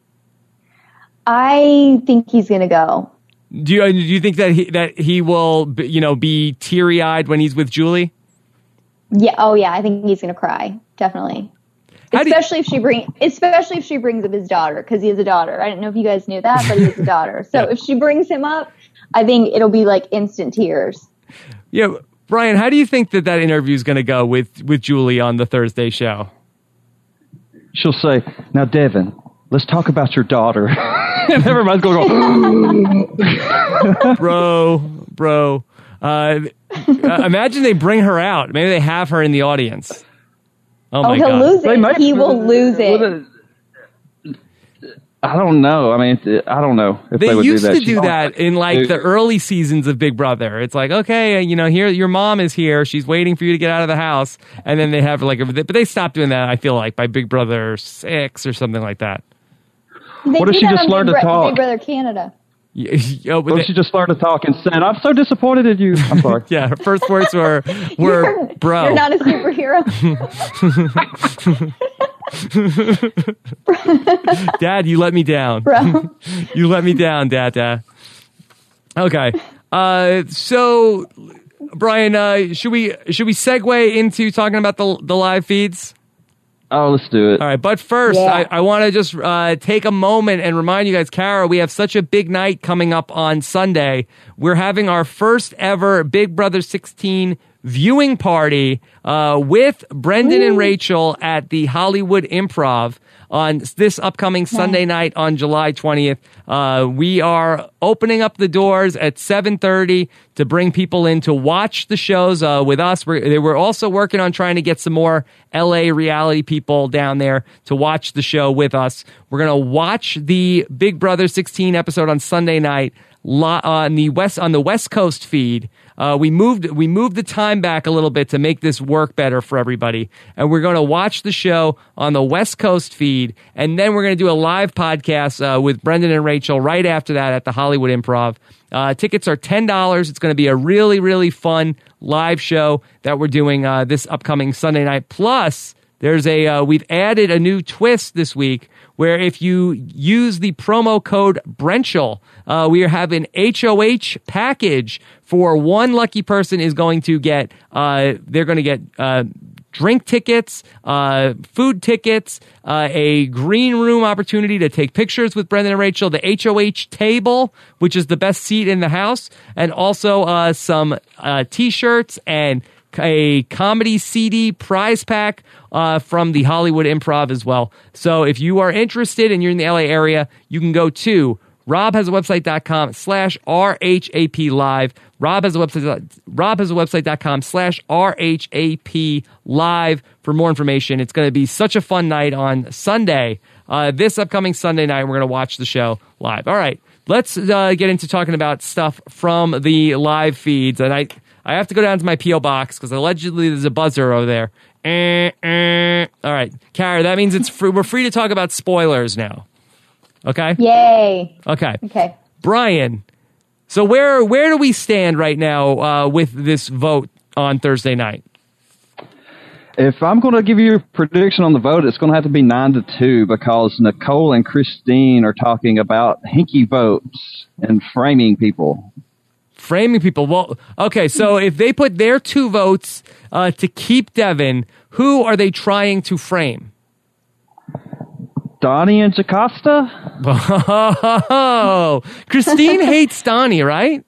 I think he's going to go. Do you think that he will, be teary-eyed when he's with Julie? Yeah. Oh, yeah. I think he's going to cry. Definitely. Especially if she brings up his daughter, because he has a daughter. I don't know if you guys knew that, but he has a daughter. So if she brings him up, I think it'll be instant tears. Yeah. Brian, how do you think that interview is going to go with Julie on the Thursday show? She'll say, "Now, Devin, let's talk about your daughter." everybody's going, bro. Imagine they bring her out. Maybe they have her in the audience. Oh my he'll God. lose it. He will lose it. I don't know. I mean, I don't know if they would used do that. to do that in like the early seasons of Big Brother. It's like, okay, here your mom is here. She's waiting for you to get out of the house, and then they have like, but they stopped doing that. I feel like by Big Brother 6 or something like that. What if she just learned to talk? Big Brother Canada. What if she just started to talk and said, "I'm so disappointed in you"? I'm sorry. Yeah, her first words were "Bro, you're not a superhero." Dad, you let me down. Bro. You let me down, Dad. Okay. So Brian, should we segue into talking about the live feeds? Oh, let's do it. All right, but first, Yeah. I want to just take a moment and remind you guys, Kara, we have such a big night coming up on Sunday. We're having our first ever Big Brother 16 viewing party with Brendan and Rachel at the Hollywood Improv on this upcoming Sunday night on July 20th. We are opening up the doors at 7:30 to bring people in to watch the shows with us. We're also working on trying to get some more LA reality people down there to watch the show with us. We're going to watch the Big Brother 16 episode on Sunday night on the West Coast feed. We moved the time back a little bit to make this work better for everybody. And we're going to watch the show on the West Coast feed. And then we're going to do a live podcast with Brendan and Rachel right after that at the Hollywood Improv. Tickets are $10. It's going to be a really, really fun live show that we're doing this upcoming Sunday night. Plus, we've added a new twist this week where if you use the promo code Brenchel, we are having HOH package for one lucky person is going to get, they're going to get drink tickets, food tickets, a green room opportunity to take pictures with Brendan and Rachel, the HOH table, which is the best seat in the house, and also some T-shirts and a comedy CD prize pack from the Hollywood Improv as well. So if you are interested and you're in the LA area, you can go to robhasawebsite.com/RHAP live. robhasawebsite.com/RHAP live for more information. It's going to be such a fun night on Sunday. This upcoming Sunday night, we're going to watch the show live. All right, let's get into talking about stuff from the live feeds. And I have to go down to my P.O. box because allegedly there's a buzzer over there. All right, Kara, that means we're free to talk about spoilers now. Okay? Yay. Okay. Brian, so where do we stand right now with this vote on Thursday night? If I'm going to give you a prediction on the vote, it's going to have to be 9-2 because Nicole and Christine are talking about hinky votes and framing people. Framing people. Well, okay, so if they put their 2 votes to keep Devin, who are they trying to frame? Donnie and Jocasta? Oh, Christine hates Donnie, right?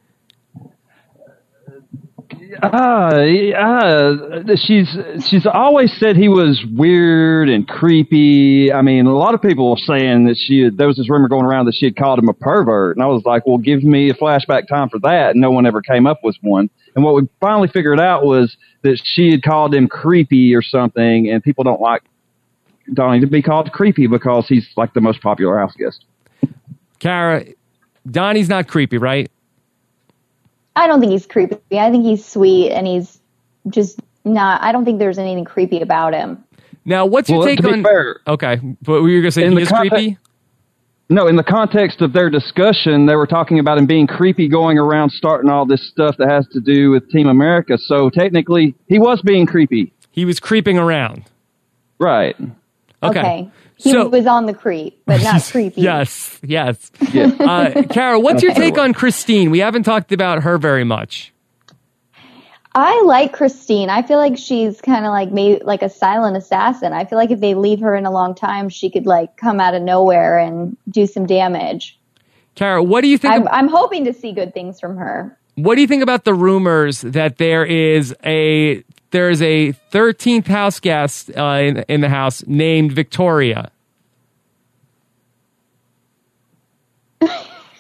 She's always said he was weird and creepy. I mean, a lot of people were saying that there was this rumor going around that she had called him a pervert. And I was like, well, give me a flashback time for that. And no one ever came up with one. And what we finally figured out was that she had called him creepy or something. And people don't like Donnie to be called creepy because he's like the most popular house guest. Kara, Donnie's not creepy, right? I don't think he's creepy. I think he's sweet, and he's just not. I don't think there's anything creepy about him. Now, what's your take on? Fair, okay, but were you going to say he is creepy? No, in the context of their discussion, they were talking about him being creepy, going around starting all this stuff that has to do with Team America. So technically, he was being creepy. He was creeping around. Right. Okay. He was on the creep, but not creepy. Yes. Kara, what's your take on Christine? We haven't talked about her very much. I like Christine. I feel like she's kind of like maybe like a silent assassin. I feel like if they leave her in a long time, she could like come out of nowhere and do some damage. Kara, what do you think? I'm hoping to see good things from her. What do you think about the rumors that there is a 13th house guest in the house named Victoria?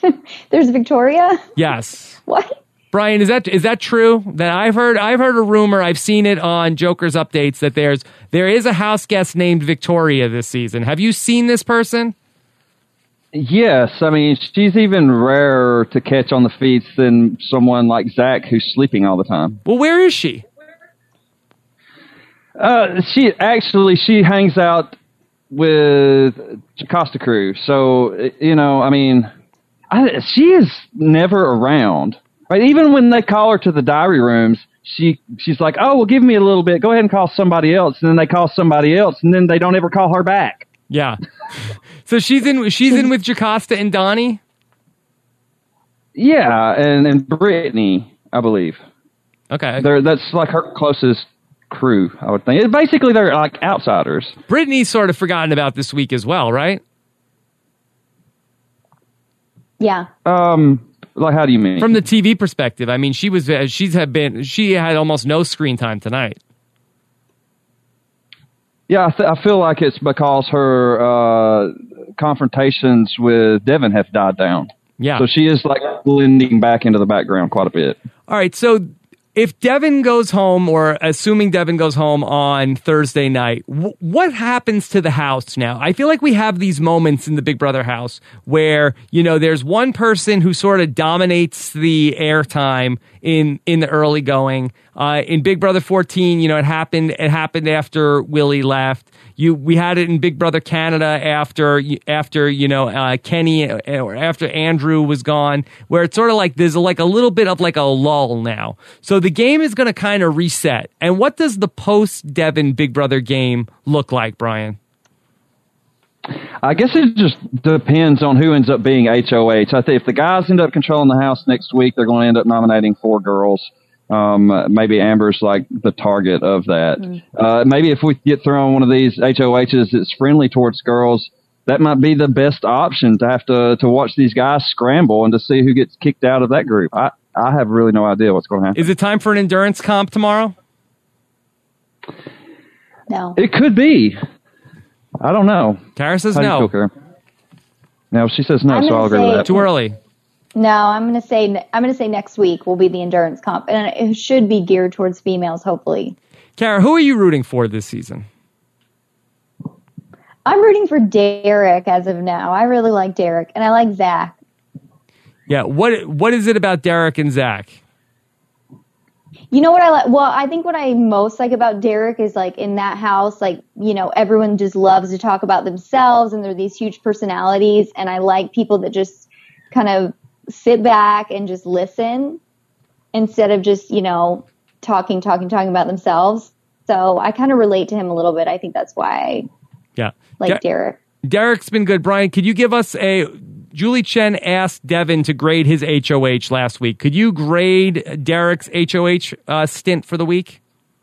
There's Victoria? Yes. What? Brian, is that true? That I've heard a rumor, I've seen it on Joker's updates that there is a house guest named Victoria this season. Have you seen this person? Yes, I mean, she's even rarer to catch on the feeds than someone like Zach who's sleeping all the time. Well, where is she? She hangs out with Costa Crew. So, I mean, she is never around. Right? Even when they call her to the diary rooms, she's like, oh, well, give me a little bit. Go ahead and call somebody else. And then they call somebody else, and then they don't ever call her back. Yeah. So she's in with Jocasta and Donnie? Yeah, and Brittany, I believe. Okay. That's like her closest crew, I would think. Basically, they're like outsiders. Brittany's sort of forgotten about this week as well, right? Yeah. Like, how do you mean? From the TV perspective, I mean, she had almost no screen time tonight. Yeah, I feel like it's because her confrontations with Devin have died down. Yeah. So she is like blending back into the background quite a bit. All right, so if Devin goes home, or assuming Devin goes home on Thursday night, what happens to the house now? I feel like we have these moments in the Big Brother house where, there's one person who sort of dominates the airtime in the early going. In Big Brother 14, it happened after Willie left. We had it in Big Brother Canada after Kenny, or after Andrew was gone, where it's sort of like there's like a little bit of like a lull now. So the game is going to kind of reset. And what does the post-Devin Big Brother game look like, Brian? I guess it just depends on who ends up being HOH. I think if the guys end up controlling the house next week, they're going to end up nominating 4 girls. Maybe Amber's like the target of that. Maybe if we get thrown one of these HOHs that's friendly towards girls, that might be the best option to have to watch these guys scramble and to see who gets kicked out of that group. I have really no idea what's going to happen. Is it time for an endurance comp tomorrow? No. It could be. I don't know. Kara says How do you no. feel, Kara? No, she says no, so I'll agree with that. Too early. No, I'm gonna say next week will be the endurance comp, and it should be geared towards females, hopefully. Kara, who are you rooting for this season? I'm rooting for Derek as of now. I really like Derek, and I like Zach. Yeah, what is it about Derek and Zach? You know what I like? Well, I think what I most like about Derek is like in that house, like, everyone just loves to talk about themselves, and they're these huge personalities, and I like people that just kind of sit back and just listen instead of just, talking about themselves. So I kind of relate to him a little bit. I think that's why I like Derek. Derek's been good. Brian, could you give us Julie Chen asked Devin to grade his HOH last week. Could you grade Derek's HOH stint for the week?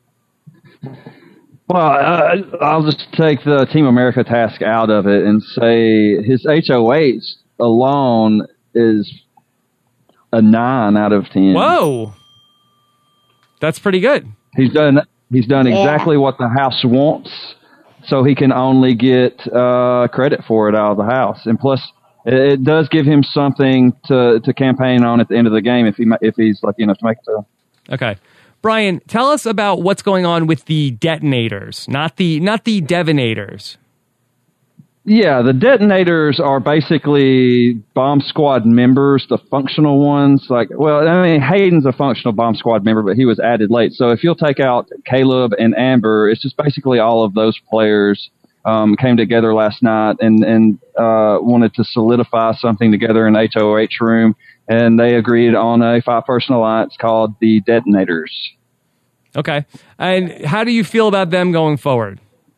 Well, I'll just take the Team America task out of it and say his HOH alone is a 9 out of 10. Whoa. That's pretty good. He's done exactly what the house wants, so he can only get credit for it out of the house. And plus, it does give him something to campaign on at the end of the game if he's lucky enough to make it to. Okay. Brian, tell us about what's going on with the detonators, not the Devinators. Yeah, the detonators are basically bomb squad members, the functional ones. Hayden's a functional bomb squad member, but he was added late. So if you'll take out Caleb and Amber, it's just basically all of those players came together last night and wanted to solidify something together in the HOH room, and they agreed on a 5-person alliance called the Detonators. Okay. And how do you feel about them going forward?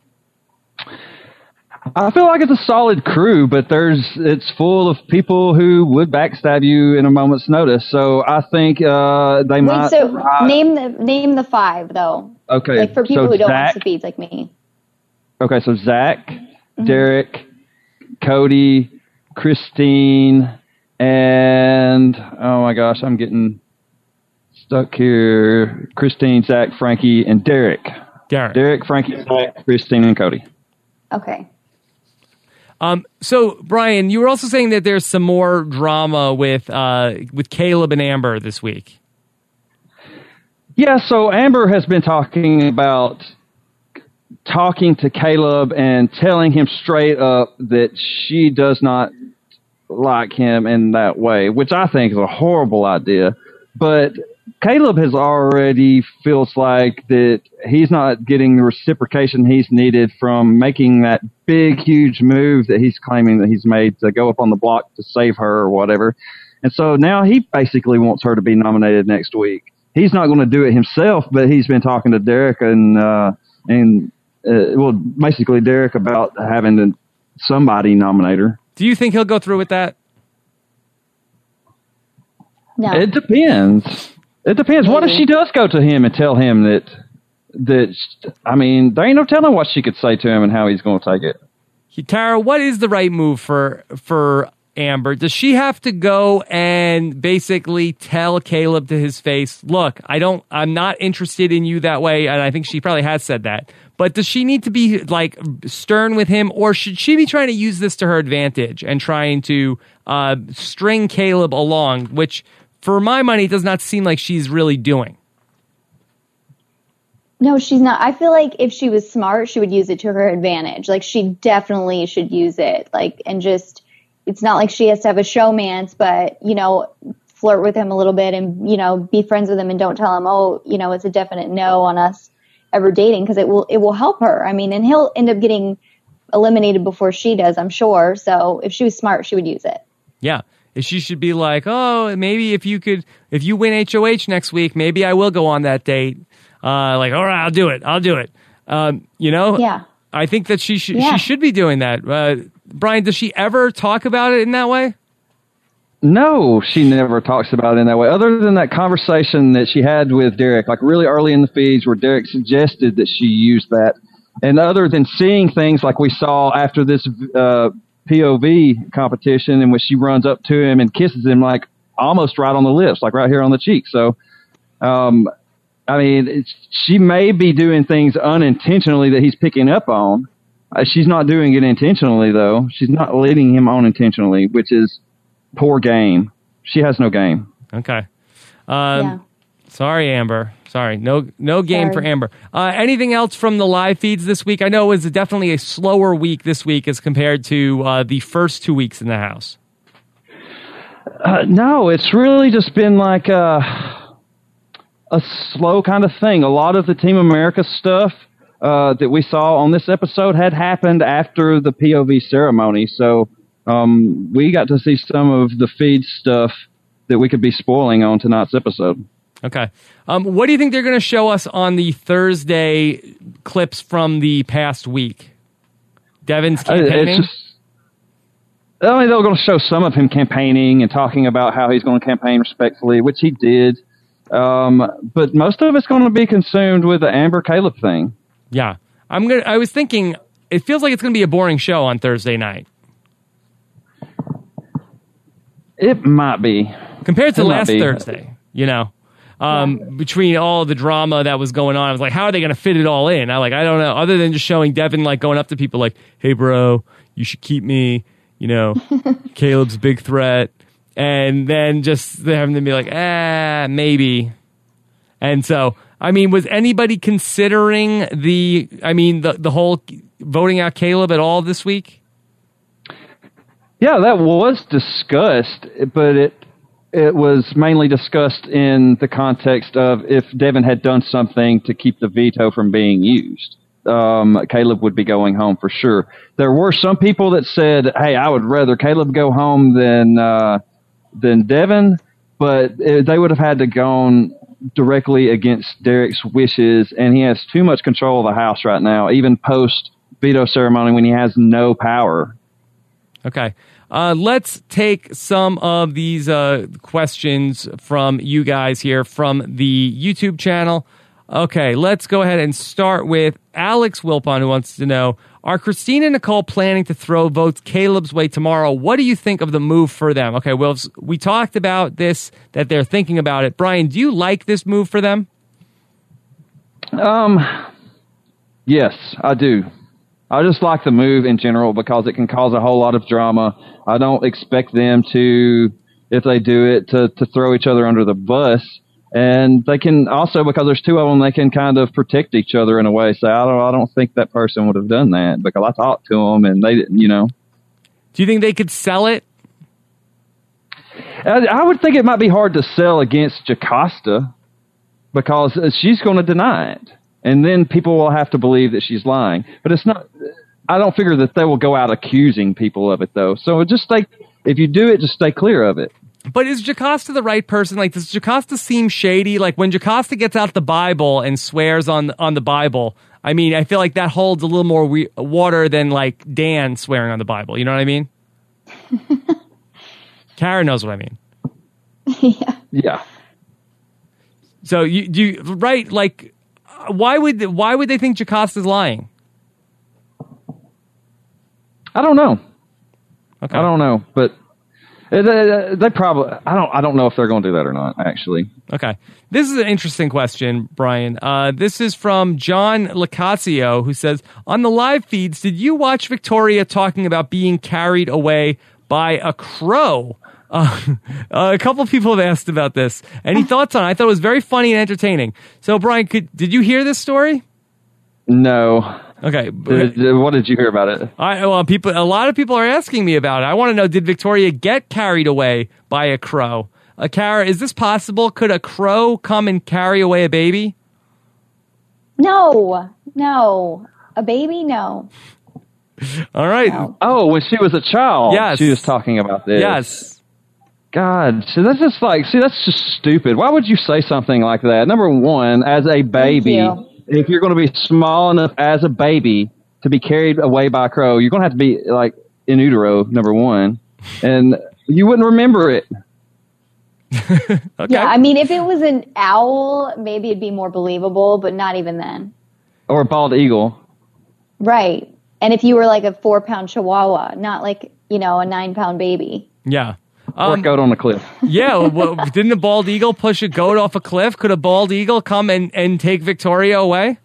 I feel like it's a solid crew, but it's full of people who would backstab you in a moment's notice. So I think they might. So name the 5 though. Okay, like for people who don't Zach, watch the feeds like me. Okay, so Zach, Derek, Cody, Christine, and oh my gosh, I'm getting stuck here. Christine, Zach, Frankie, and Derek. Derek, Frankie, Zach, Christine, and Cody. Okay. So, Brian, you were also saying that there's some more drama with Caleb and Amber this week. Yeah, so Amber has been talking to Caleb and telling him straight up that she does not like him in that way, which I think is a horrible idea. But Caleb has already feels like that he's not getting the reciprocation he's needed from making that big, huge move that he's claiming that he's made to go up on the block to save her or whatever. And so now he basically wants her to be nominated next week. He's not going to do it himself, but he's been talking to Derek basically Derek about having somebody nominate her. Do you think he'll go through with that? No. It depends. It depends. What if she does go to him and tell him that I mean, there ain't no telling what she could say to him and how he's going to take it. Tara, what is the right move for Amber? Does she have to go and basically tell Caleb to his face, look, I'm not interested in you that way, and I think she probably has said that. But does she need to be like stern with him, or should she be trying to use this to her advantage and trying to string Caleb along, which for my money does not seem like she's really doing? No, she's not. I feel like if she was smart, she would use it to her advantage. Like, she definitely should use it. Like, and just, it's not like she has to have a showmance, but, flirt with him a little bit and, be friends with him and don't tell him, it's a definite no on us ever dating, because it will help her. I mean, and he'll end up getting eliminated before she does, I'm sure. So if she was smart, she would use it. Yeah. She should be like, oh, maybe if you win HOH next week, maybe I will go on that date. Like, all right, I'll do it. Yeah. I think that she should be doing that. Brian, does she ever talk about it in that way? No, she never talks about it in that way, other than that conversation that she had with Derek, like really early in the feeds where Derek suggested that she use that. And other than seeing things like we saw after this POV competition in which she runs up to him and kisses him like almost right on the lips, like right here on the cheek. So, I mean, she may be doing things unintentionally that he's picking up on. She's not doing it intentionally, though. She's not leading him on intentionally, which is poor game. She has no game. Okay. Sorry, Amber. Sorry. No game for Amber. Anything else from the live feeds this week? I know it was definitely a slower week this week as compared to the first 2 weeks in the house. No, it's really just been like a slow kind of thing. A lot of the Team America stuff that we saw on this episode had happened after the POV ceremony. So we got to see some of the feed stuff that we could be spoiling on tonight's episode. Okay. What do you think they're going to show us on the Thursday clips from the past week? Devin's campaigning? They're going to show some of him campaigning and talking about how he's going to campaign respectfully, which he did. But most of it's going to be consumed with the Amber Caleb thing. Yeah. I was thinking, it feels like it's going to be a boring show on Thursday night. It might be. Compared to last Thursday, between all the drama that was going on, I was like, how are they going to fit it all in? I don't know. Other than just showing Devin like going up to people like, hey, bro, you should keep me, Caleb's a big threat. And then just having to be like, maybe. And so, I mean, was anybody considering the whole voting out Caleb at all this week? Yeah, that was discussed, but it was mainly discussed in the context of if Devin had done something to keep the veto from being used. Caleb would be going home for sure. There were some people that said, hey, I would rather Caleb go home than Devin, but they would have had to go directly against Derek's wishes, and he has too much control of the house right now, even post veto ceremony when he has no power. Okay. Let's take some of these questions from you guys here from the YouTube channel. Okay, let's go ahead and start with Alex Wilpon, who wants to know, are Christine and Nicole planning to throw votes Caleb's way tomorrow? What do you think of the move for them? Okay, well, we talked about this, that they're thinking about it. Brian, do you like this move for them? Yes, I do. I just like the move in general because it can cause a whole lot of drama. I don't expect them to, if they do it, to throw each other under the bus. And they can also, because there's two of them, they can kind of protect each other in a way. Say, I don't think that person would have done that because I talked to them and they didn't, Do you think they could sell it? I would think it might be hard to sell against Jocasta because she's going to deny it. And then people will have to believe that she's lying. But it's not, I don't figure that they will go out accusing people of it, though. So just if you do it, just stay clear of it. But is Jocasta the right person? Like, does Jocasta seem shady? Like, when Jocasta gets out the Bible and swears on the Bible, I mean, I feel like that holds a little more water than, like, Dan swearing on the Bible. You know what I mean? Karen knows what I mean. Yeah. So, right, like, why would they think Jocasta's lying? I don't know. Okay. I don't know, but... They probably, I don't know if they're going to do that or not, actually. Okay. This is an interesting question, Brian. This is from John Lacazio, who says, on the live feeds, did you watch Victoria talking about being carried away by a crow? A couple of people have asked about this. Any thoughts on it? I thought it was very funny and entertaining. So, Brian, did you hear this story? No. Okay. What did you hear about it? A lot of people are asking me about it. I want to know, did Victoria get carried away by a crow? Kara, is this possible? Could a crow come and carry away a baby? No. A baby? No. All right. No. Oh, when she was a child. Yes. She was talking about this. Yes. God, that's just stupid. Why would you say something like that? Number one, as a baby, if you're going to be small enough as a baby to be carried away by a crow, you're going to have to be like in utero, number one, and you wouldn't remember it. Okay. Yeah, I mean, if it was an owl, maybe it'd be more believable, but not even then. Or a bald eagle. Right. And if you were like a 4-pound chihuahua, not like, a 9-pound baby. Yeah. Or a goat on a cliff. Yeah, well, didn't a bald eagle push a goat off a cliff? Could a bald eagle come and take Victoria away?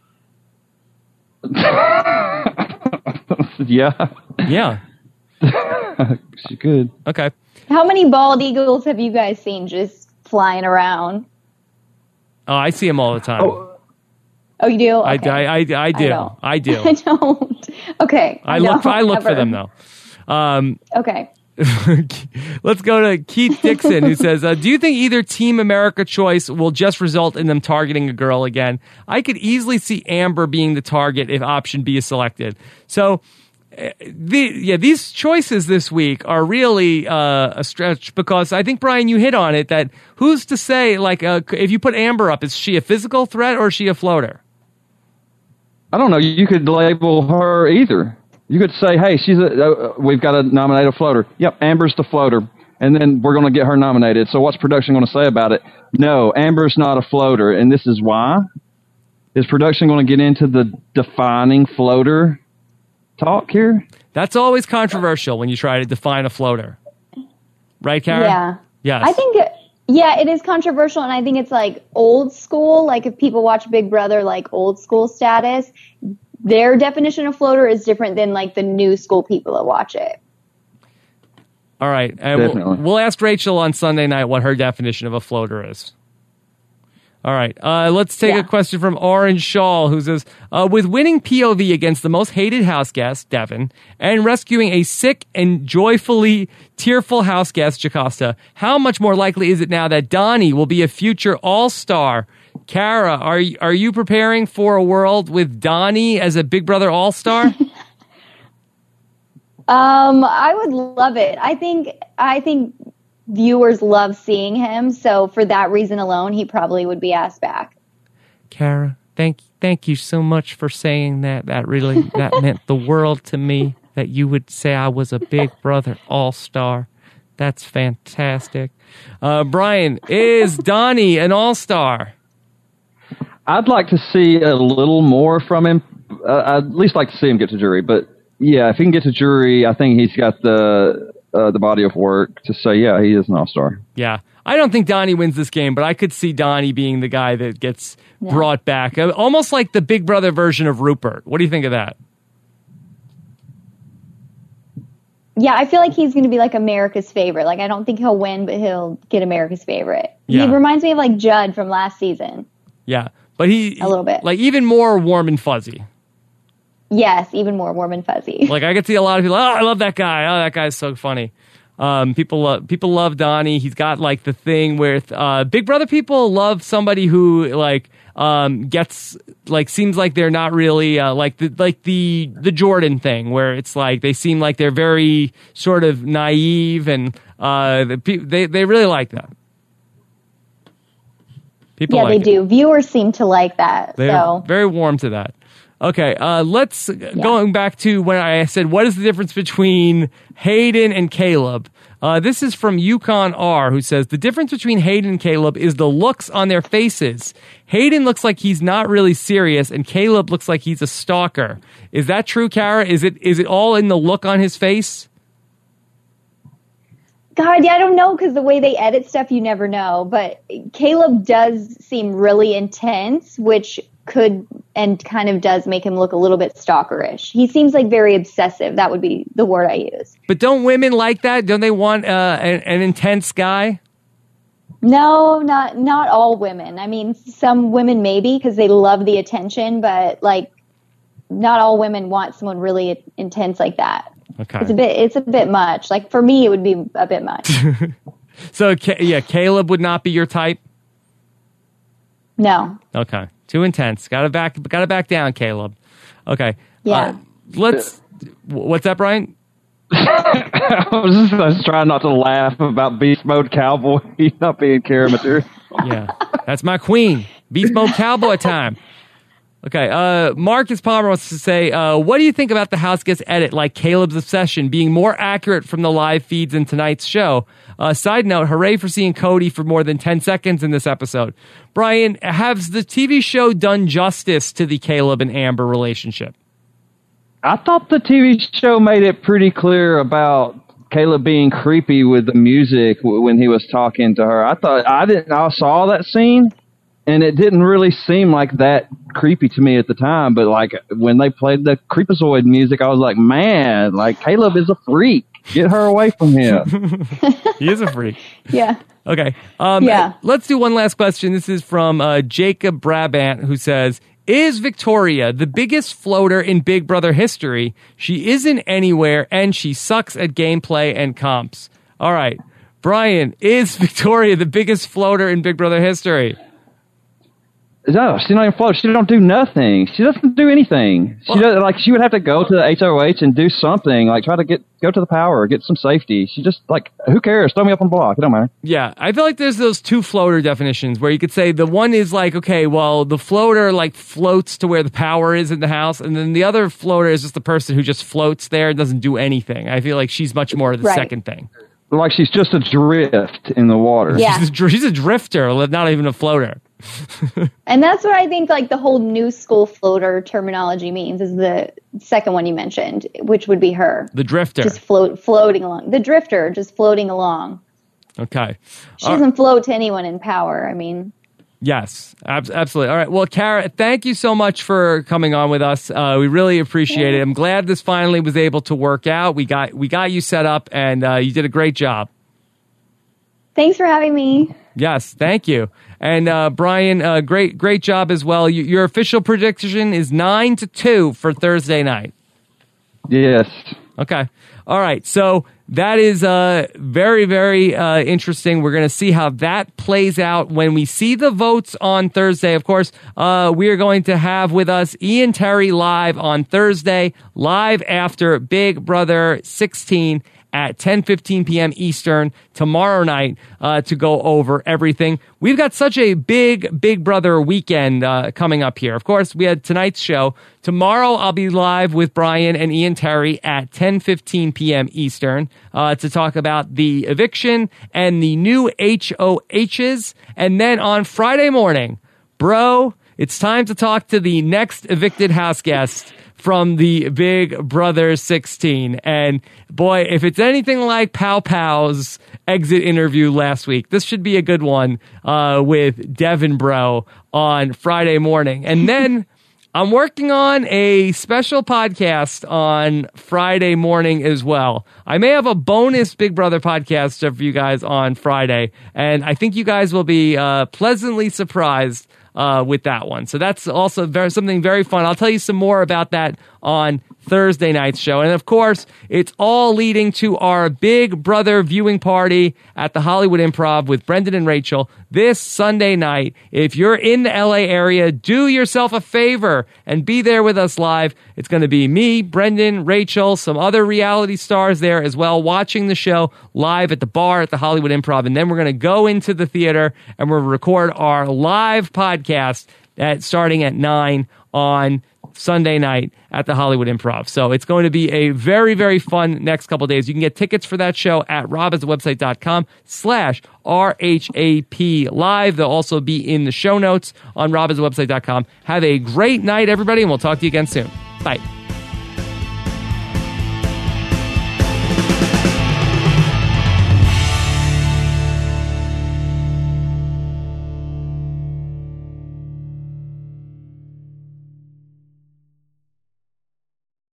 Yeah. Yeah. She could. Okay. How many bald eagles have you guys seen just flying around? Oh, I see them all the time. Oh, you do? I Okay. do. I do. I don't. Okay. I look for them though. Okay. Let's go to Keith Dixon, who says, do you think either Team America choice will just result in them targeting a girl again? I could easily see Amber being the target if option B is selected. So, these choices this week are really a stretch because I think, Brian, you hit on it, that who's to say, like, if you put Amber up, is she a physical threat or is she a floater? I don't know. You could label her either. You could say, hey, we've got to nominate a floater. Yep, Amber's the floater. And then we're going to get her nominated. So what's production going to say about it? No, Amber's not a floater. And this is why? Is production going to get into the defining floater talk here? That's always controversial when you try to define a floater. Right, Karen? Yeah. Yes. I think, it is controversial. And I think it's like old school. Like if people watch Big Brother, like old school status, their definition of floater is different than like the new school people that watch it. All right. We'll ask Rachel on Sunday night what her definition of a floater is. All right. Let's take a question from Orange Shawl, who says, with winning POV against the most hated house guest, Devin, and rescuing a sick and joyfully tearful house guest, Jocasta, how much more likely is it now that Donnie will be a future all-star? Kara, are you preparing for a world with Donnie as a Big Brother all-star? I would love it. I think viewers love seeing him, so for that reason alone, he probably would be asked back. Kara, thank you so much for saying that. That meant the world to me, that you would say I was a Big Brother all-star. That's fantastic. Brian, is Donnie an all-star? I'd like to see a little more from him. I'd at least like to see him get to jury. But yeah, if he can get to jury, I think he's got the body of work to say, yeah, he is an all-star. Yeah. I don't think Donnie wins this game, but I could see Donnie being the guy that gets brought back. Almost like the Big Brother version of Rupert. What do you think of that? Yeah, I feel like he's going to be like America's favorite. Like, I don't think he'll win, but he'll get America's favorite. Yeah. He reminds me of like Judd from last season. Yeah, but he A little bit. like even more warm and fuzzy. Yes, even more warm and fuzzy. Like I could see a lot of people. Oh, I love that guy. Oh, that guy's so funny. People love Donnie. He's got like the thing with Big Brother. People love somebody who like gets like seems like they're not really like the Jordan thing where it's like they seem like they're very sort of naive and they really like that. People yeah, like they do. Viewers seem to like that. They're So very warm to that. Okay, let's going back to when I said, what is the difference between Hayden and Caleb? This is from Yukon R, who says, the difference between Hayden and Caleb is the looks on their faces. Hayden looks like he's not really serious, and Caleb looks like he's a stalker. Is that true, Kara? Is it all in the look on his face? God, yeah, I don't know because the way they edit stuff, you never know. But Caleb does seem really intense, which could and kind of does make him look a little bit stalkerish. He seems like very obsessive. That would be the word I use. But don't women like that? Don't they want an intense guy? No, not all women. I mean, some women maybe because they love the attention, but like not all women want someone really intense like that. Okay. It's a bit much. Like for me, it would be a bit much. So yeah, Caleb would not be your type? No. Okay. Too intense. Gotta back down, Caleb. Okay. Yeah. What's that, Brian? I was trying not to laugh about Beast Mode Cowboy not being Kara material. Yeah. That's my queen. Beast Mode Cowboy time. Okay, Marcus Palmer wants to say, what do you think about the house guest edit, like Caleb's obsession, being more accurate from the live feeds in tonight's show? Side note, hooray for seeing Cody for more than 10 seconds in this episode. Brian, has the TV show done justice to the Caleb and Amber relationship? I thought the TV show made it pretty clear about Caleb being creepy with the music when he was talking to her. I saw that scene. And it didn't really seem like that creepy to me at the time, but like when they played the Creepazoid music, I was like, man, like Caleb is a freak. Get her away from him. He is a freak. Yeah. Okay. Yeah. Let's do one last question. This is from Jacob Brabant, who says, is Victoria the biggest floater in Big Brother history? She isn't anywhere, and she sucks at gameplay and comps. All right. Brian, is Victoria the biggest floater in Big Brother history? No, she don't even float. She don't do nothing. She doesn't do anything. She does, like she would have to go to the HOH and do something, like try to go to the power, get some safety. She just like, who cares? Throw me up on the block. It don't matter. Yeah, I feel like there's those two floater definitions where you could say the one is like, okay, well, the floater like floats to where the power is in the house, and then the other floater is just the person who just floats there and doesn't do anything. I feel like she's much more the second thing. Like she's just a drift in the water. Yeah. She's a drifter, not even a floater. And that's what I think like the whole new school floater terminology means is the second one you mentioned, which would be her. The drifter. Just floating along. The drifter, just floating along. Okay. She doesn't float to anyone in power. I mean. Yes, absolutely. All right. Well, Kara, thank you so much for coming on with us. We really appreciate it. I'm glad this finally was able to work out. We got you set up, and you did a great job. Thanks for having me. Yes, thank you. And Brian, great job as well. Your official prediction is 9-2 for Thursday night. Yes. Okay. All right. So that is very, very interesting. We're going to see how that plays out when we see the votes on Thursday. Of course, we are going to have with us Ian Terry live on Thursday, live after Big Brother 16 at 10:15 p.m. Eastern tomorrow night to go over everything. We've got such a Big Brother weekend coming up here. Of course, we had tonight's show. Tomorrow, I'll be live with Brian and Ian Terry at 10:15 p.m. Eastern to talk about the eviction and the new HOHs. And then on Friday morning, bro, it's time to talk to the next evicted house guest from the Big Brother 16. And boy, if it's anything like Pow Pow's exit interview last week, this should be a good one with Devin Bro on Friday morning. And then I'm working on a special podcast on Friday morning as well. I may have a bonus Big Brother podcast for you guys on Friday, and I think you guys will be pleasantly surprised with that one. So that's also something very fun. I'll tell you some more about that on Thursday night's show. And of course, it's all leading to our Big Brother viewing party at the Hollywood Improv with Brendan and Rachel this Sunday night. If you're in the LA area, do yourself a favor and be there with us live. It's going to be me, Brendan, Rachel, some other reality stars there as well, watching the show live at the bar at the Hollywood Improv. And then we're going to go into the theater and we'll record our live podcast starting at 9 on Sunday night at the Hollywood Improv. So it's going to be a very, very fun next couple of days. You can get tickets for that show at robhasawebsite.com/RHAP live. They'll also be in the show notes on robhasawebsite.com. Have a great night, everybody, and we'll talk to you again soon. Bye.